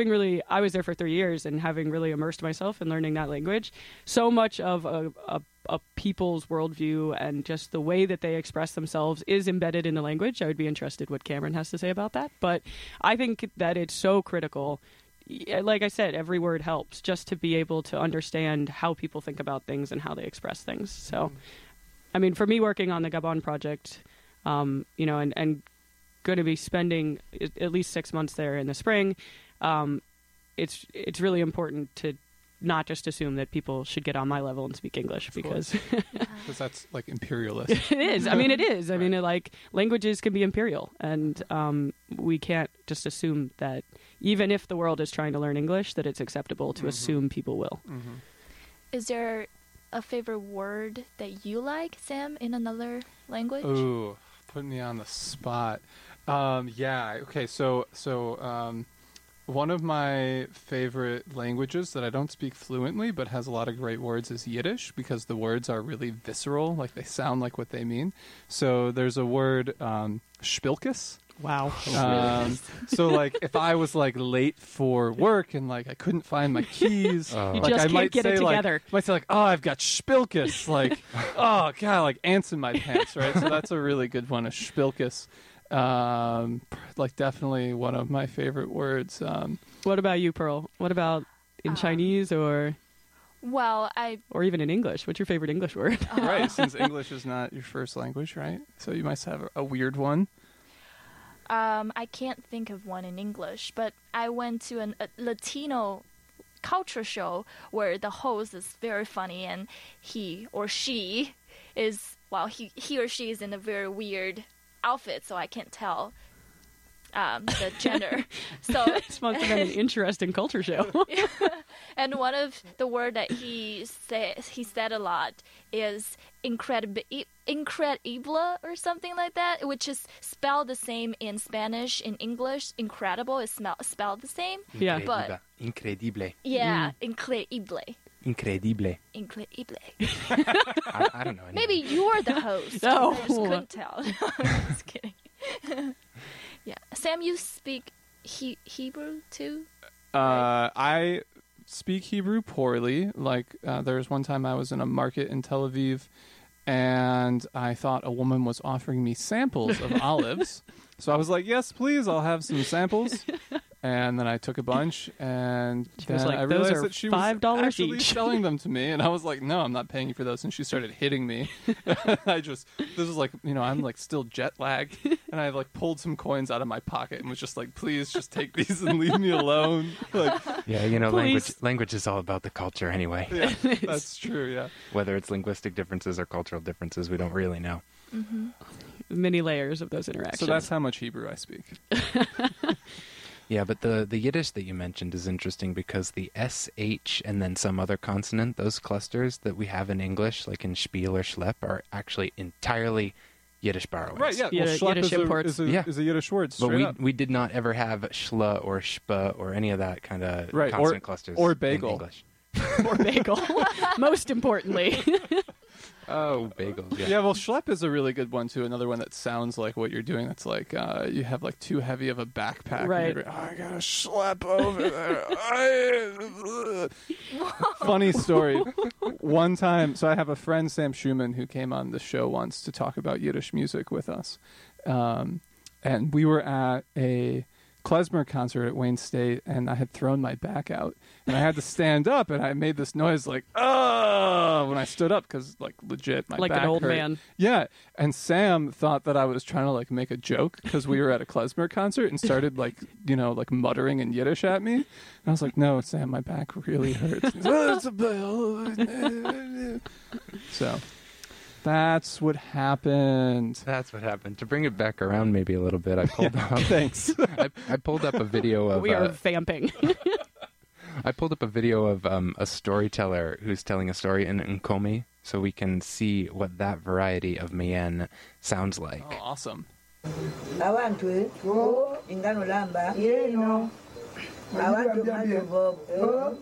Speaker 3: I was there for 3 years, and having really immersed myself in learning that language, so much of a people's worldview and just the way that they express themselves is embedded in the language. I would be interested what Cameron has to say about that. But I think that it's so critical. Like I said, every word helps just to be able to understand how people think about things and how they express things. So, I mean, for me working on the Gabon project, and going to be spending at least 6 months there in the spring, it's really important to not just assume that people should get on my level and speak English because
Speaker 2: Because that's like imperialist.
Speaker 3: it is. I mean, it is. I mean, like languages can be imperial, and we can't just assume that even if the world is trying to learn English, that it's acceptable to assume people will.
Speaker 6: Is there a favorite word that you like, Sam, in another language?
Speaker 2: Ooh, put me on the spot. Yeah. Okay. So one of my favorite languages that I don't speak fluently but has a lot of great words is Yiddish, because the words are really visceral, like they sound like what they mean. So there's a word, spilkes.
Speaker 3: Wow.
Speaker 2: So like if I was like late for work and like I couldn't find my keys,
Speaker 4: Oh.
Speaker 3: You
Speaker 2: like
Speaker 3: just
Speaker 2: I
Speaker 3: can't
Speaker 2: might
Speaker 3: get it
Speaker 2: say
Speaker 3: together.
Speaker 2: I might say like, oh, I've got spilkes, like oh god, like ants in my pants, right? So that's a really good one, a spilkes. Like definitely one of my favorite words.
Speaker 3: What about you, Pearl? What about in Chinese or
Speaker 6: Well,
Speaker 3: even in English? What's your favorite English word?
Speaker 2: Right, since English is not your first language, right? So you must have a weird one.
Speaker 6: I can't think of one in English, but I went to a Latino culture show where the host is very funny, and he or she is, well, he or she is in a very weird outfit, so I can't tell the gender. So
Speaker 3: This must have been an interesting culture show.
Speaker 6: and one of the word that he said a lot is incredible or something like that, which is spelled the same in Spanish. In English, incredible is spelled the same.
Speaker 3: Yeah.
Speaker 6: But-
Speaker 4: Incredible.
Speaker 6: Yeah, incredible.
Speaker 4: Incredible.
Speaker 6: Incredible.
Speaker 4: I don't know. any-
Speaker 6: Maybe you are the host.
Speaker 3: No.
Speaker 6: I just couldn't tell. I'm just kidding. Yeah. Sam, you speak Hebrew too?
Speaker 2: I speak Hebrew poorly. Like there was one time I was in a market in Tel Aviv, and I thought a woman was offering me samples of olives. So I was like, yes, please, I'll have some samples. And then I took a bunch, and then
Speaker 3: was like,
Speaker 2: I
Speaker 3: "Those
Speaker 2: realized
Speaker 3: are
Speaker 2: that she was
Speaker 3: $5
Speaker 2: actually
Speaker 3: each."
Speaker 2: selling them to me, and I was like, "No, I'm not paying you for those." And she started hitting me. This was like, I'm like still jet lagged, and I like pulled some coins out of my pocket and was just like, "Please, just take these and leave me alone." Like,
Speaker 4: Yeah, language is all about the culture anyway.
Speaker 2: yeah, that's true. Yeah.
Speaker 4: Whether it's linguistic differences or cultural differences, we don't really know.
Speaker 3: Many layers of those interactions.
Speaker 2: So that's how much Hebrew I speak.
Speaker 4: Yeah, but the Yiddish that you mentioned is interesting because the SH and then some other consonant, those clusters that we have in English, like in Spiel or Schlepp, are actually entirely Yiddish borrowings.
Speaker 2: Right, yeah.
Speaker 3: Yiddish
Speaker 2: Well, Schlepp
Speaker 3: imports.
Speaker 2: is a Yiddish word,
Speaker 4: But
Speaker 2: straight up.
Speaker 4: we did not ever have Schla or Shpa or any of that kind of
Speaker 2: Right,
Speaker 4: consonant clusters
Speaker 2: or
Speaker 4: in
Speaker 2: bagel.
Speaker 4: English.
Speaker 3: Or bagel. Most importantly.
Speaker 4: Oh, bagels, yeah.
Speaker 2: Yeah, well, Schlepp is a really good one, too. Another one that sounds like what you're doing. That's like you have like too heavy of a backpack.
Speaker 3: Right.
Speaker 2: And you're, I got to schlep over there. Funny story. One time, so I have a friend, Sam Schumann, who came on the show once to talk about Yiddish music with us. And we were at a klezmer concert at Wayne State, and I had thrown my back out. And I had to stand up, and I made this noise like, oh, when I stood up, because, like, legit, my
Speaker 3: Like
Speaker 2: back
Speaker 3: an old
Speaker 2: hurt.
Speaker 3: man.
Speaker 2: Yeah, and Sam thought that I was trying to, like, make a joke, because we were at a klezmer concert, and started, like, like, muttering in Yiddish at me. And I was like, no, Sam, my back really hurts. So, that's what happened.
Speaker 4: That's what happened. To bring it back around maybe a little bit, I pulled up.
Speaker 2: Thanks.
Speaker 4: I pulled up a video of.
Speaker 3: We are vamping.
Speaker 4: I pulled up a video of a storyteller who's telling a story in Nkomi, so we can see what that variety of Mayen sounds like.
Speaker 2: Oh, awesome.
Speaker 7: Abantu ingano lamba yeno abantu malobo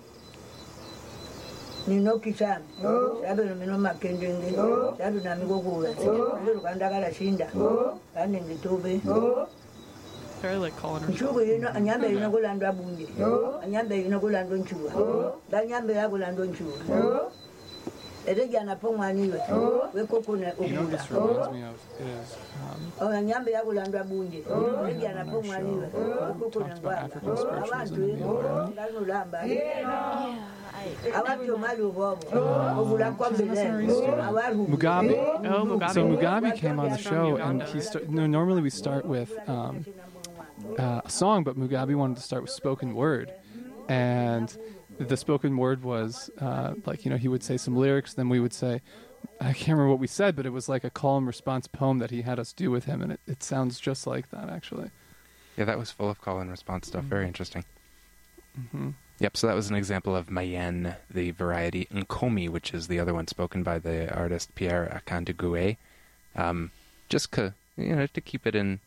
Speaker 7: nino kisam sabe no makendenge sabe na migogula lero kandagala shinda kandi ngitobe
Speaker 3: Very like calling her.
Speaker 7: nchugo yeno anyambe yeno kulandwa bunje anyambe yeno kulandwa nchuga danyambe yakulandwa nchuga Erejana pongwaniwe wekokona
Speaker 2: You know what this reminds me of is
Speaker 7: anyambe yakulandwa bunje erejana pongwaniwe wekokona ngwaba abantu ingano lamba abantu malobo obula kwambele abaru
Speaker 2: Mugabe.
Speaker 3: Oh, Mugabe.
Speaker 2: So Mugabe came on the show, and normally we start with a song, but Mugabe wanted to start with spoken word, and the spoken word was he would say some lyrics, then we would say, I can't remember what we said, but it was like a call and response poem that he had us do with him, and it sounds just like that, actually.
Speaker 4: Yeah, that was full of call and response stuff. Very interesting.
Speaker 2: Mm-hmm.
Speaker 4: Yep, so that was an example of Mayen, the variety Nkomi, which is the other one spoken by the artist Pierre Akandagoué. Just to keep it in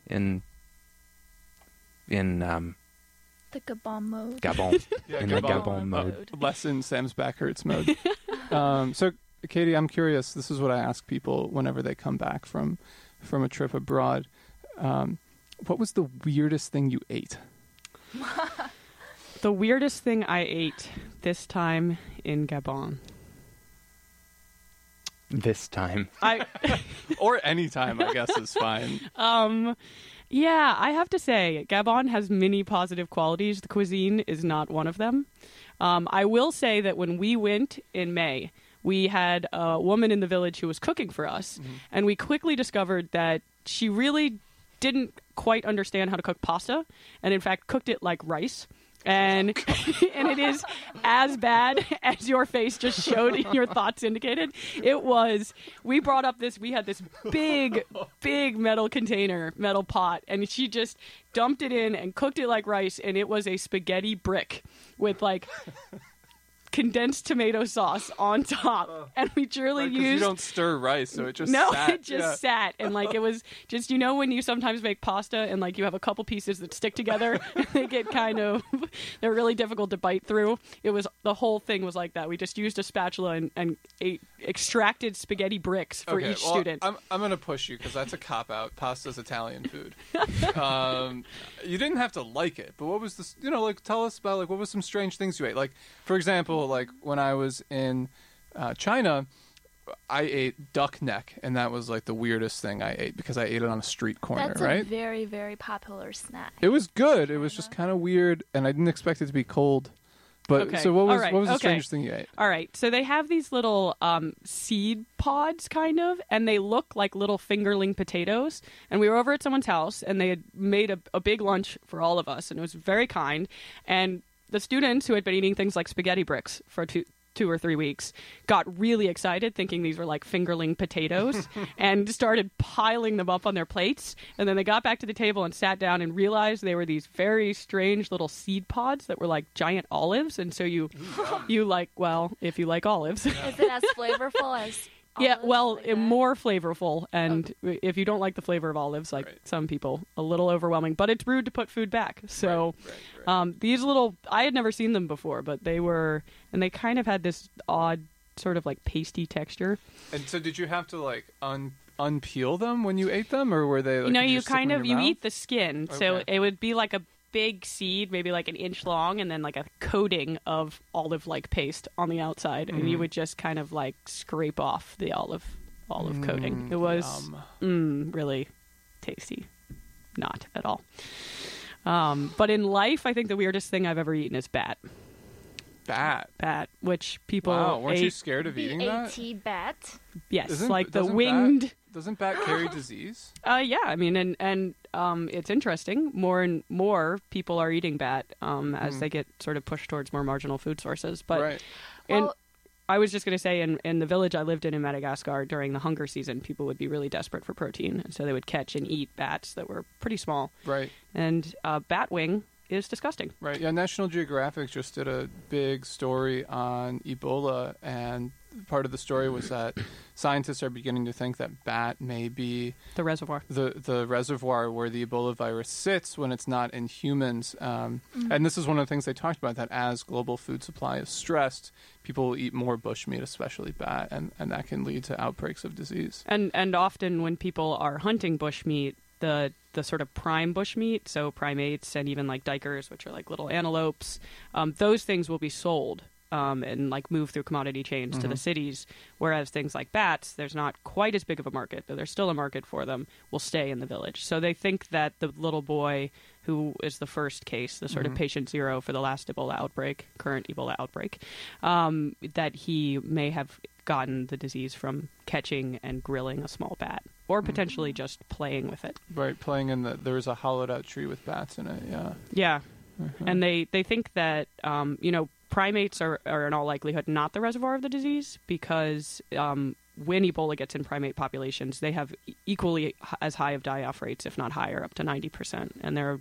Speaker 6: The Gabon mode.
Speaker 4: Gabon.
Speaker 2: Yeah,
Speaker 4: in the Gabon mode.
Speaker 2: Lessen Sam's back hurts mode. So, Katie, I'm curious. This is what I ask people whenever they come back from a trip abroad. What was the weirdest thing you ate?
Speaker 3: The weirdest thing I ate this time in Gabon.
Speaker 4: This time.
Speaker 2: Or any time, I guess, is fine.
Speaker 3: Yeah, I have to say, Gabon has many positive qualities. The cuisine is not one of them. I will say that when we went in May, we had a woman in the village who was cooking for us, and we quickly discovered that she really didn't quite understand how to cook pasta, and in fact cooked it like rice. And and it is as bad as your face just showed and your thoughts indicated. It was, we had this big metal pot, and she just dumped it in and cooked it like rice, and it was a spaghetti brick with like condensed tomato sauce on top, and we truly
Speaker 2: Right, 'cause
Speaker 3: used.
Speaker 2: you don't stir rice, so it just
Speaker 3: No,
Speaker 2: sat.
Speaker 3: it just sat, and like it was just, when you sometimes make pasta and like you have a couple pieces that stick together, and they get they're really difficult to bite through. The whole thing was like that. We just used a spatula and extracted spaghetti bricks for each student.
Speaker 2: I'm going to push you because that's a cop out. Pasta's Italian food. You didn't have to like it, but what was this? Tell us about what was some strange things you ate? Like, for example, like when I was in China, I ate duck neck, and that was like the weirdest thing I ate because I ate it on a street corner,
Speaker 6: That's
Speaker 2: right?
Speaker 6: a very, very popular snack.
Speaker 2: It was good. It was just kind of weird, and I didn't expect it to be cold. But
Speaker 3: Okay.
Speaker 2: so what was
Speaker 3: All right.
Speaker 2: what was the
Speaker 3: Okay.
Speaker 2: strangest thing you ate?
Speaker 3: All right, so they have these little seed pods, kind of, and they look like little fingerling potatoes. And we were over at someone's house, and they had made a big lunch for all of us, and it was very kind. And the students who had been eating things like spaghetti bricks for two or 3 weeks got really excited, thinking these were like fingerling potatoes, and started piling them up on their plates. And then they got back to the table and sat down and realized they were these very strange little seed pods that were like giant olives. And so you like, well, if you like olives.
Speaker 6: Is it as flavorful as
Speaker 3: Yeah,
Speaker 6: olives,
Speaker 3: well,
Speaker 6: like that?
Speaker 3: more flavorful, and if you don't like the flavor of olives, like some people, a little overwhelming. But it's rude to put food back. So these little, I had never seen them before, but they were, and they kind of had this odd sort of like pasty texture.
Speaker 2: And so did you have to like unpeel them when you ate them, or were they? Like,
Speaker 3: You know,
Speaker 2: did
Speaker 3: you
Speaker 2: just stick them
Speaker 3: kind
Speaker 2: in
Speaker 3: of
Speaker 2: your
Speaker 3: you
Speaker 2: mouth?
Speaker 3: eat the skin, so
Speaker 2: Okay.
Speaker 3: it would be like a big seed, maybe like an inch long, and then like a coating of olive-like paste on the outside, and you would just kind of like scrape off the olive coating. It was really tasty, not at all. But in life, I think the weirdest thing I've ever eaten is bat, which people
Speaker 2: Wow, weren't you
Speaker 3: ate.
Speaker 2: scared of eating that?
Speaker 6: BAT bat.
Speaker 3: Yes,
Speaker 2: Isn't-
Speaker 3: like the
Speaker 2: doesn't
Speaker 3: winged.
Speaker 2: Doesn't bat carry disease?
Speaker 3: Yeah, I mean, and it's interesting. More and more people are eating bat as they get sort of pushed towards more marginal food sources. But
Speaker 2: Right.
Speaker 3: and
Speaker 6: Well-
Speaker 3: I was just going to say, in the village I lived in Madagascar during the hunger season, people would be really desperate for protein, and so they would catch and eat bats that were pretty small.
Speaker 2: Right.
Speaker 3: And bat wing is disgusting.
Speaker 2: Right. Yeah, National Geographic just did a big story on Ebola, and part of the story was that scientists are beginning to think that bat may be
Speaker 3: The reservoir.
Speaker 2: the reservoir where the Ebola virus sits when it's not in humans. And this is one of the things they talked about, that as global food supply is stressed, people will eat more bushmeat, especially bat, and that can lead to outbreaks of disease.
Speaker 3: And often when people are hunting bushmeat, the sort of prime bushmeat, so primates and even like duikers, which are like little antelopes, those things will be sold and like move through commodity chains to the cities, whereas things like bats, there's not quite as big of a market, though there's still a market for them, will stay in the village. So they think that the little boy who is the first case, the sort of patient zero for the last Ebola outbreak, current Ebola outbreak, that he may have gotten the disease from catching and grilling a small bat, or potentially just playing with it.
Speaker 2: Right, playing in there was a hollowed out tree with bats in it, yeah.
Speaker 3: Yeah. And they think that, primates are in all likelihood not the reservoir of the disease, because when Ebola gets in primate populations, they have equally as high of die-off rates, if not higher, up to 90%. And there are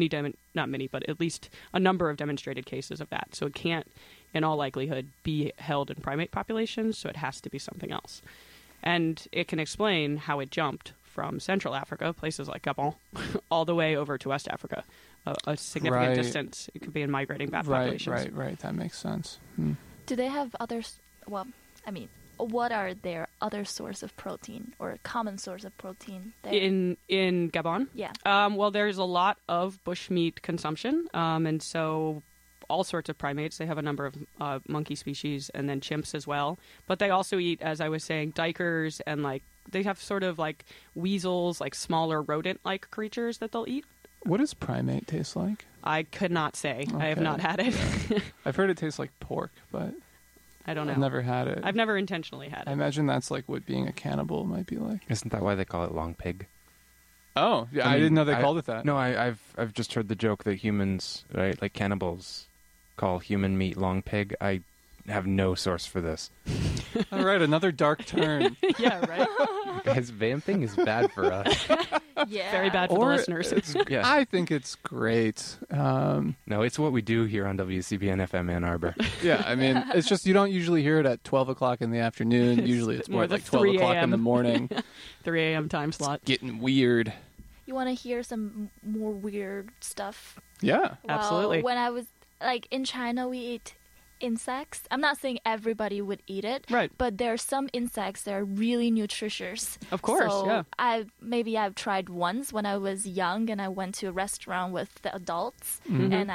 Speaker 3: not many, but at least a number of demonstrated cases of that. So it can't, in all likelihood, be held in primate populations, so it has to be something else. And it can explain how it jumped from Central Africa, places like Gabon, all the way over to West Africa, a significant
Speaker 2: Right.
Speaker 3: distance. It could be in migrating bat populations.
Speaker 2: Right. That makes sense.
Speaker 6: Do they have others? Well, I mean, what are their other source of protein or a common source of protein there?
Speaker 3: In Gabon?
Speaker 6: Yeah.
Speaker 3: Well, there's a lot of bushmeat consumption, and so all sorts of primates. They have a number of monkey species and then chimps as well. But they also eat, as I was saying, duikers, and like they have sort of like weasels, like smaller rodent-like creatures that they'll eat.
Speaker 2: What does primate taste like?
Speaker 3: I could not say. I have
Speaker 2: Okay.
Speaker 3: not had it.
Speaker 2: I've heard it tastes like pork, but
Speaker 3: I don't know.
Speaker 2: I've never had it.
Speaker 3: I've never intentionally had
Speaker 2: I
Speaker 3: it.
Speaker 2: imagine that's like what being a cannibal might be like.
Speaker 4: Isn't that why they call it long pig?
Speaker 2: Oh, yeah, I
Speaker 4: mean,
Speaker 2: didn't know they called it that.
Speaker 4: No, I've just heard the joke that humans, right, like cannibals, call human meat long pig. I have no source for this.
Speaker 2: All right, another dark turn.
Speaker 3: Yeah, right?
Speaker 4: Guys, vamping is bad for us.
Speaker 6: Yeah.
Speaker 3: Very bad for the listeners.
Speaker 4: Yeah.
Speaker 2: I think it's great.
Speaker 4: No, it's what we do here on WCBN FM Ann Arbor.
Speaker 2: Yeah, I mean, it's just you don't usually hear it at 12 o'clock in the afternoon. Usually it's more
Speaker 3: more the
Speaker 2: like 12
Speaker 3: 3
Speaker 2: o'clock in
Speaker 3: a.m.
Speaker 2: the morning.
Speaker 3: 3 a.m. time slot.
Speaker 2: Getting weird.
Speaker 6: You want to hear some more weird stuff?
Speaker 2: Yeah.
Speaker 6: Well,
Speaker 3: Absolutely.
Speaker 6: When I was like in China, we eat insects. I'm not saying everybody would eat it,
Speaker 3: Right.
Speaker 6: But there are some insects that are really nutritious.
Speaker 3: Of course,
Speaker 6: so
Speaker 3: yeah.
Speaker 6: I've tried once when I was young, and I went to a restaurant with the adults,
Speaker 3: Mm-hmm.
Speaker 6: and I've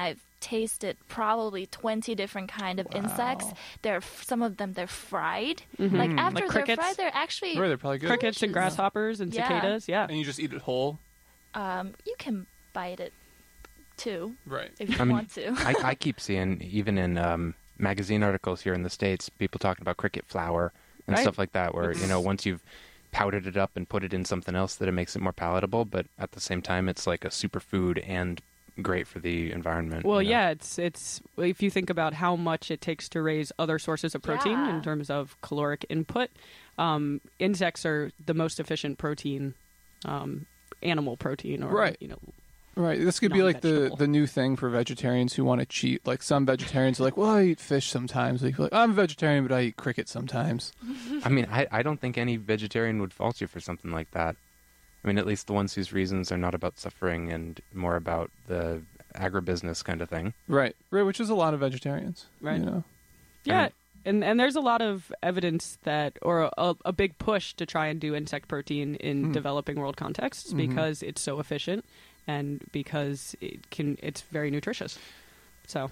Speaker 6: tasted probably 20 different kind of insects. Some of them they're fried.
Speaker 3: Mm-hmm.
Speaker 6: Like after
Speaker 3: Like
Speaker 6: they're
Speaker 3: crickets?
Speaker 6: fried, they're actually
Speaker 2: They're probably good.
Speaker 3: Crickets and grasshoppers and
Speaker 6: Yeah.
Speaker 3: cicadas. Yeah.
Speaker 2: And you just eat it whole.
Speaker 6: you can bite it too
Speaker 2: Right.
Speaker 6: if you
Speaker 4: I mean,
Speaker 6: want to.
Speaker 4: I keep seeing, even in magazine articles here in the States, people talking about cricket flour and
Speaker 3: Right.
Speaker 4: stuff like that, where, once you've powdered it up and put it in something else, that it makes it more palatable, but at the same time, it's like a superfood and great for the environment.
Speaker 3: Well,
Speaker 4: you know?
Speaker 3: yeah, it's if you think about how much it takes to raise other sources of protein
Speaker 6: Yeah.
Speaker 3: in terms of caloric input, insects are the most efficient protein, animal protein, or
Speaker 2: Right. Right. This could be like
Speaker 3: Non-vegetable.
Speaker 2: the new thing for vegetarians who want to cheat. Like some vegetarians are like, well, I eat fish sometimes. Like I'm a vegetarian, but I eat cricket sometimes.
Speaker 4: I mean, I don't think any vegetarian would fault you for something like that. I mean, at least the ones whose reasons are not about suffering and more about the agribusiness kind of thing.
Speaker 2: Right. Right. Which is a lot of vegetarians.
Speaker 3: Right.
Speaker 2: You know?
Speaker 3: Yeah, and there's a lot of evidence that, or a big push to try and do insect protein in developing world contexts because it's so efficient and because it's very nutritious. So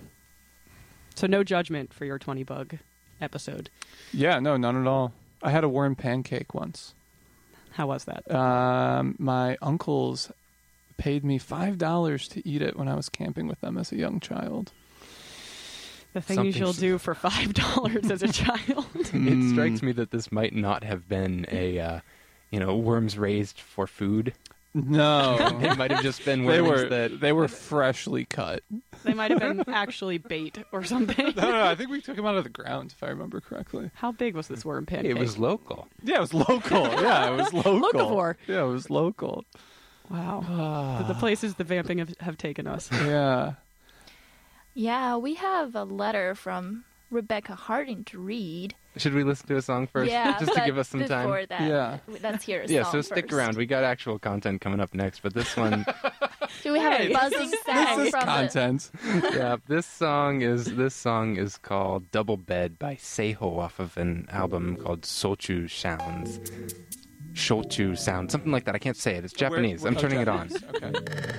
Speaker 3: no judgment for your 20 bug episode.
Speaker 2: Yeah. No, none at all. I had a worm pancake once.
Speaker 3: How was that?
Speaker 2: My uncles paid me $5 to eat it when I was camping with them as a young child.
Speaker 3: The things you'll
Speaker 4: Something's-
Speaker 3: do for $5 as a child.
Speaker 4: It strikes me that this might not have been a, worms raised for food.
Speaker 2: No.
Speaker 4: It might have just been
Speaker 2: They
Speaker 4: worms
Speaker 2: were
Speaker 4: that...
Speaker 2: they were freshly cut.
Speaker 3: They might have been actually bait or something.
Speaker 2: No, I think we took them out of the ground, if I remember correctly.
Speaker 3: How big was this worm pancake?
Speaker 4: It was local.
Speaker 2: Yeah, it was local. Yeah, it was local.
Speaker 3: Locavore.
Speaker 2: Yeah, it was local.
Speaker 3: Wow. the places the vamping have taken us.
Speaker 2: Yeah.
Speaker 6: Yeah, we have a letter from Rebecca Harding to read.
Speaker 4: Should we listen to a song first?
Speaker 6: Yeah,
Speaker 4: just to
Speaker 6: but
Speaker 4: give us some time?
Speaker 6: before that,
Speaker 2: Yeah.
Speaker 6: let's hear a
Speaker 4: Yeah,
Speaker 6: song
Speaker 4: so stick
Speaker 6: first.
Speaker 4: around. We got actual content coming up next, but this one...
Speaker 6: Do we have a buzzing sound
Speaker 2: This is
Speaker 6: from
Speaker 2: content.
Speaker 4: yeah, this song is called Double Bed by Seiho off of an album called Shochu Sounds. Shochu Sound, something like that. I can't say it. It's Japanese. I'm turning it on.
Speaker 2: Okay.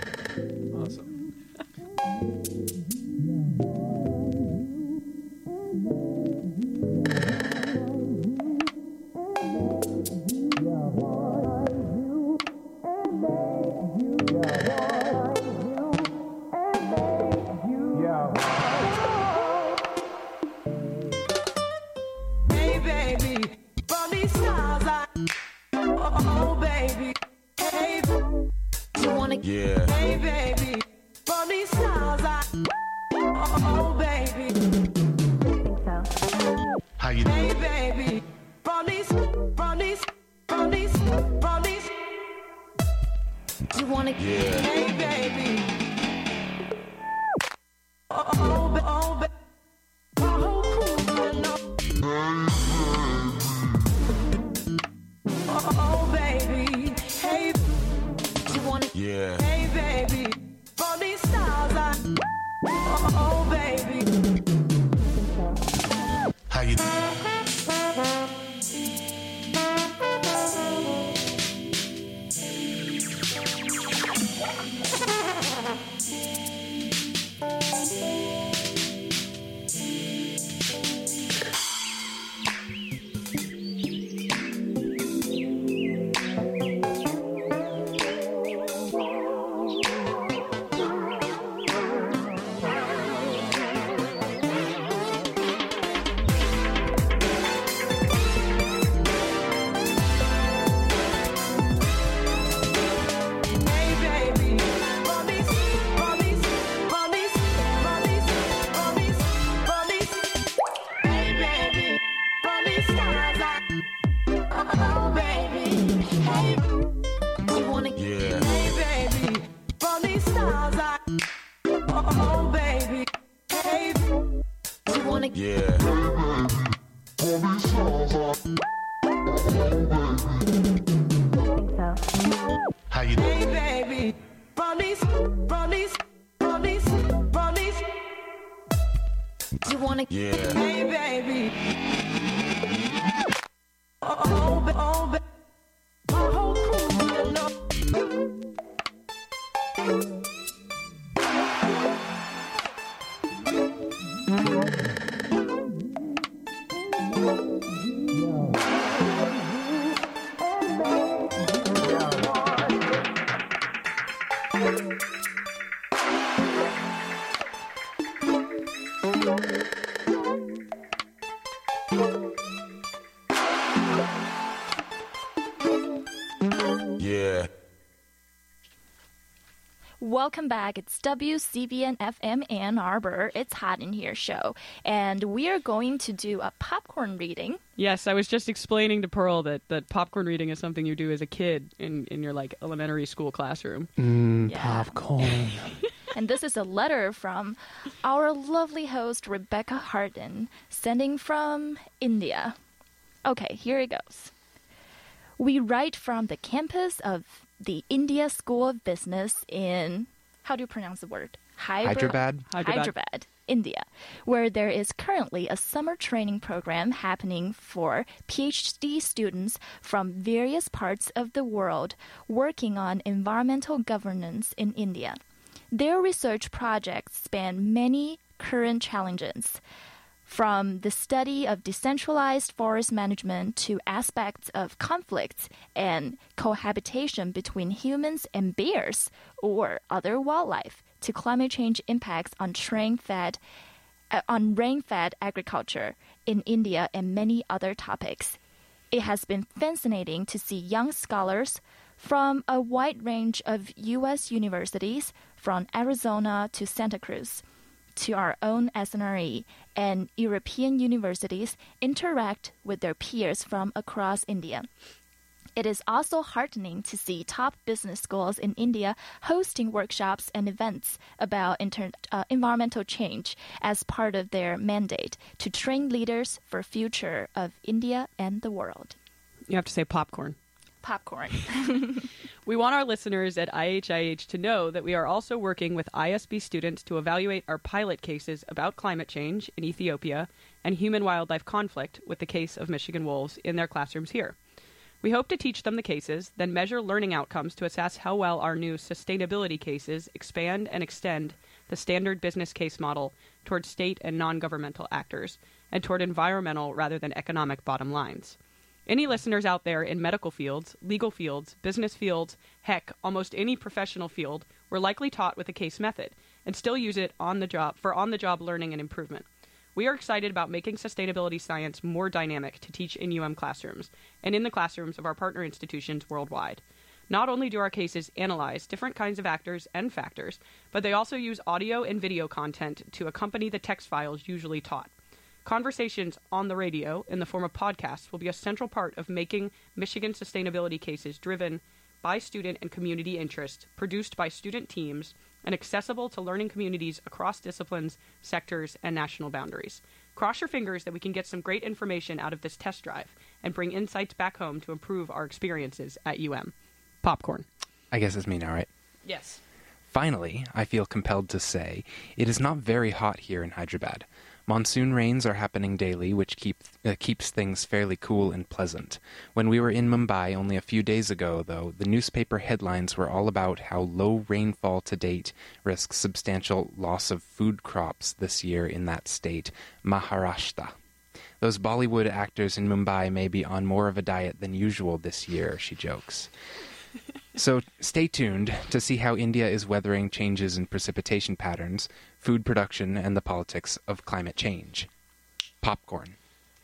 Speaker 2: Awesome.
Speaker 8: Hey baby, from these stars oh baby, hey,
Speaker 6: You wanna
Speaker 1: Yeah.
Speaker 8: hey baby, from these stars oh baby,
Speaker 1: How you
Speaker 8: hey
Speaker 1: doing?
Speaker 8: baby, from these,
Speaker 6: you wanna
Speaker 1: Yeah.
Speaker 8: hey baby, oh baby, oh baby, hey,
Speaker 6: you wanna
Speaker 1: Yeah.
Speaker 8: hey baby, from these stars oh baby.
Speaker 1: How you doing?
Speaker 8: Hey baby, from these hey baby, from these stars oh baby, hey,
Speaker 6: you wanna
Speaker 1: Yeah.
Speaker 8: hey baby, from these stars oh baby, hey,
Speaker 6: you wanna
Speaker 1: Yeah. How you doing?
Speaker 8: hey baby, from these
Speaker 6: you wanna
Speaker 1: Yeah.
Speaker 8: hey baby, oh baby, oh cool,
Speaker 1: Yeah.
Speaker 6: Welcome back. It's WCBN FM Ann Arbor. It's Hot in Here show. And we are going to do a popcorn reading.
Speaker 3: Yes, I was just explaining to Pearl that popcorn reading is something you do as a kid in your like elementary school classroom.
Speaker 6: Yeah.
Speaker 2: Popcorn.
Speaker 6: And this is a letter from our lovely host, Rebecca Hardin, sending from India. Okay, here it goes. We write from the campus of the India School of Business in, how do you pronounce the word? Hyderabad, India, where there is currently a summer training program happening for PhD students from various parts of the world working on environmental governance in India. Their research projects span many current challenges, from the study of decentralized forest management to aspects of conflicts and cohabitation between humans and bears or other wildlife, to climate change impacts on rain-fed agriculture in India and many other topics. It has been fascinating to see young scholars from a wide range of U.S. universities, from Arizona to Santa Cruz, to our own SNRE and European universities interact with their peers from across India. It is also heartening to see top business schools in India hosting workshops and events about environmental change as part of their mandate to train leaders for future of India and the world.
Speaker 3: You have to say popcorn.
Speaker 6: Popcorn.
Speaker 3: We want our listeners at IHIH to know that we are also working with ISB students to evaluate our pilot cases about climate change in Ethiopia and human-wildlife conflict with the case of Michigan wolves in their classrooms here. We hope to teach them the cases, then measure learning outcomes to assess how well our new sustainability cases expand and extend the standard business case model toward state and non-governmental actors, and toward environmental rather than economic bottom lines. Any listeners out there in medical fields, legal fields, business fields, heck, almost any professional field were likely taught with a case method and still use it on the job learning and improvement. We are excited about making sustainability science more dynamic to teach in UM classrooms and in the classrooms of our partner institutions worldwide. Not only do our cases analyze different kinds of actors and factors, but they also use audio and video content to accompany the text files usually taught. Conversations on the radio in the form of podcasts will be a central part of making Michigan sustainability cases driven by student and community interest, produced by student teams, and accessible to learning communities across disciplines, sectors, and national boundaries. Cross your fingers that we can get some great information out of this test drive and bring insights back home to improve our experiences at UM. Popcorn.
Speaker 4: I guess it's me now, right?
Speaker 3: Yes.
Speaker 4: Finally, I feel compelled to say, it is not very hot here in Hyderabad. Monsoon rains are happening daily, which keeps things fairly cool and pleasant. When we were in Mumbai only a few days ago, though, the newspaper headlines were all about how low rainfall to date risks substantial loss of food crops this year in that state, Maharashtra. Those Bollywood actors in Mumbai may be on more of a diet than usual this year, she jokes. So stay tuned to see how India is weathering changes in precipitation patterns, food production, and the politics of climate change. Popcorn.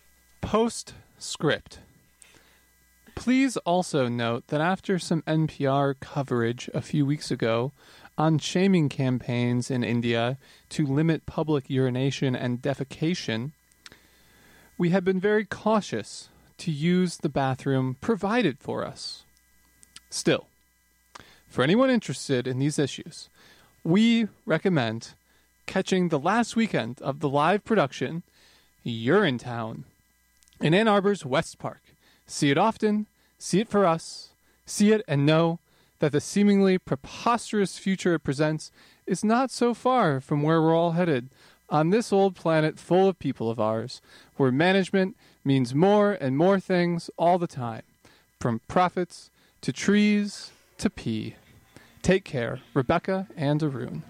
Speaker 2: Postscript. Please also note that after some NPR coverage a few weeks ago on shaming campaigns in India to limit public urination and defecation, we have been very cautious to use the bathroom provided for us. Still, for anyone interested in these issues, we recommend catching the last weekend of the live production, Urinetown, in Ann Arbor's West Park. See it often, see it for us, see it and know that the seemingly preposterous future it presents is not so far from where we're all headed on this old planet full of people of ours, where management means more and more things all the time, from profits to trees to pee. Take care, Rebecca and Arun.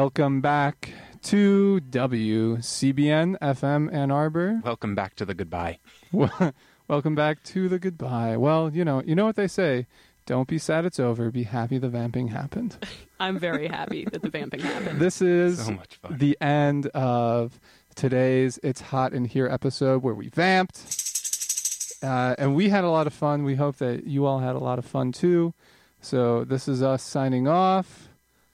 Speaker 2: Welcome back to WCBN FM Ann Arbor.
Speaker 4: Welcome back to the goodbye.
Speaker 2: Welcome back to the goodbye. Well, you know what they say. Don't be sad it's over. Be happy the vamping happened.
Speaker 3: I'm very happy that the vamping happened.
Speaker 2: This is
Speaker 4: So much fun.
Speaker 2: the end of today's It's Hot in Here episode where we vamped. And we had a lot of fun. We hope that you all had a lot of fun too. So this is us signing off.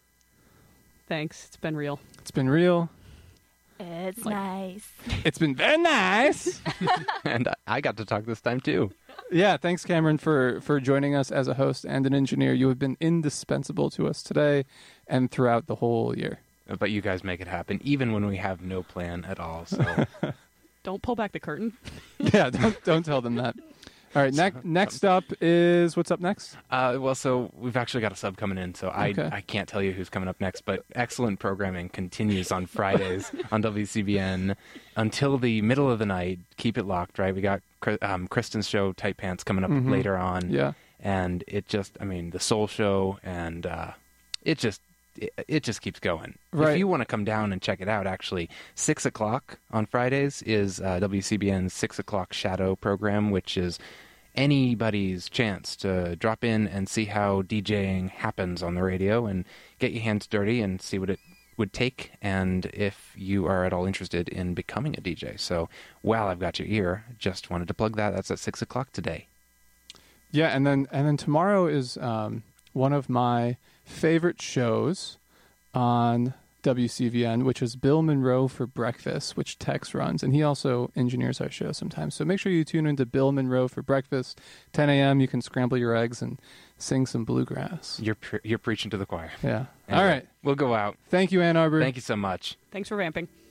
Speaker 3: Thanks. It's been real.
Speaker 2: It's been real.
Speaker 6: It's nice.
Speaker 2: It's been very nice.
Speaker 4: And I got to talk this time too.
Speaker 2: Yeah, thanks, Cameron, for joining us as a host and an engineer. You have been indispensable to us today and throughout the whole year.
Speaker 4: But you guys make it happen, even when we have no plan at all. So
Speaker 3: Don't pull back the curtain.
Speaker 2: Yeah, don't tell them that. All right, next up is what's up next?
Speaker 4: so we've actually got a sub coming in, so
Speaker 2: Okay.
Speaker 4: I can't tell you who's coming up next, but excellent programming continues on Fridays on WCBN until the middle of the night. Keep it locked, right? We got Kristen's show, Tight Pants, coming up later on.
Speaker 2: Yeah.
Speaker 4: And the Soul Show, and it just keeps going.
Speaker 2: Right.
Speaker 4: If you want to come down and check it out, actually, 6 o'clock on Fridays is WCBN's 6 o'clock Shadow program, which is anybody's chance to drop in and see how DJing happens on the radio and get your hands dirty and see what it would take, and if you are at all interested in becoming a DJ. So while I've got your ear, just wanted to plug that. That's at 6 o'clock today.
Speaker 2: Yeah, and then tomorrow is one of my favorite shows on WCVN, which is Bill Monroe for Breakfast, which Tex runs, and he also engineers our show sometimes. So make sure you tune into Bill Monroe for Breakfast, 10 a.m. You can scramble your eggs and sing some bluegrass.
Speaker 4: You're preaching to the choir.
Speaker 2: Yeah.
Speaker 4: Anyway,
Speaker 2: All right.
Speaker 4: We'll go out.
Speaker 2: Thank you, Ann Arbor.
Speaker 4: Thank you so much.
Speaker 3: Thanks for vamping.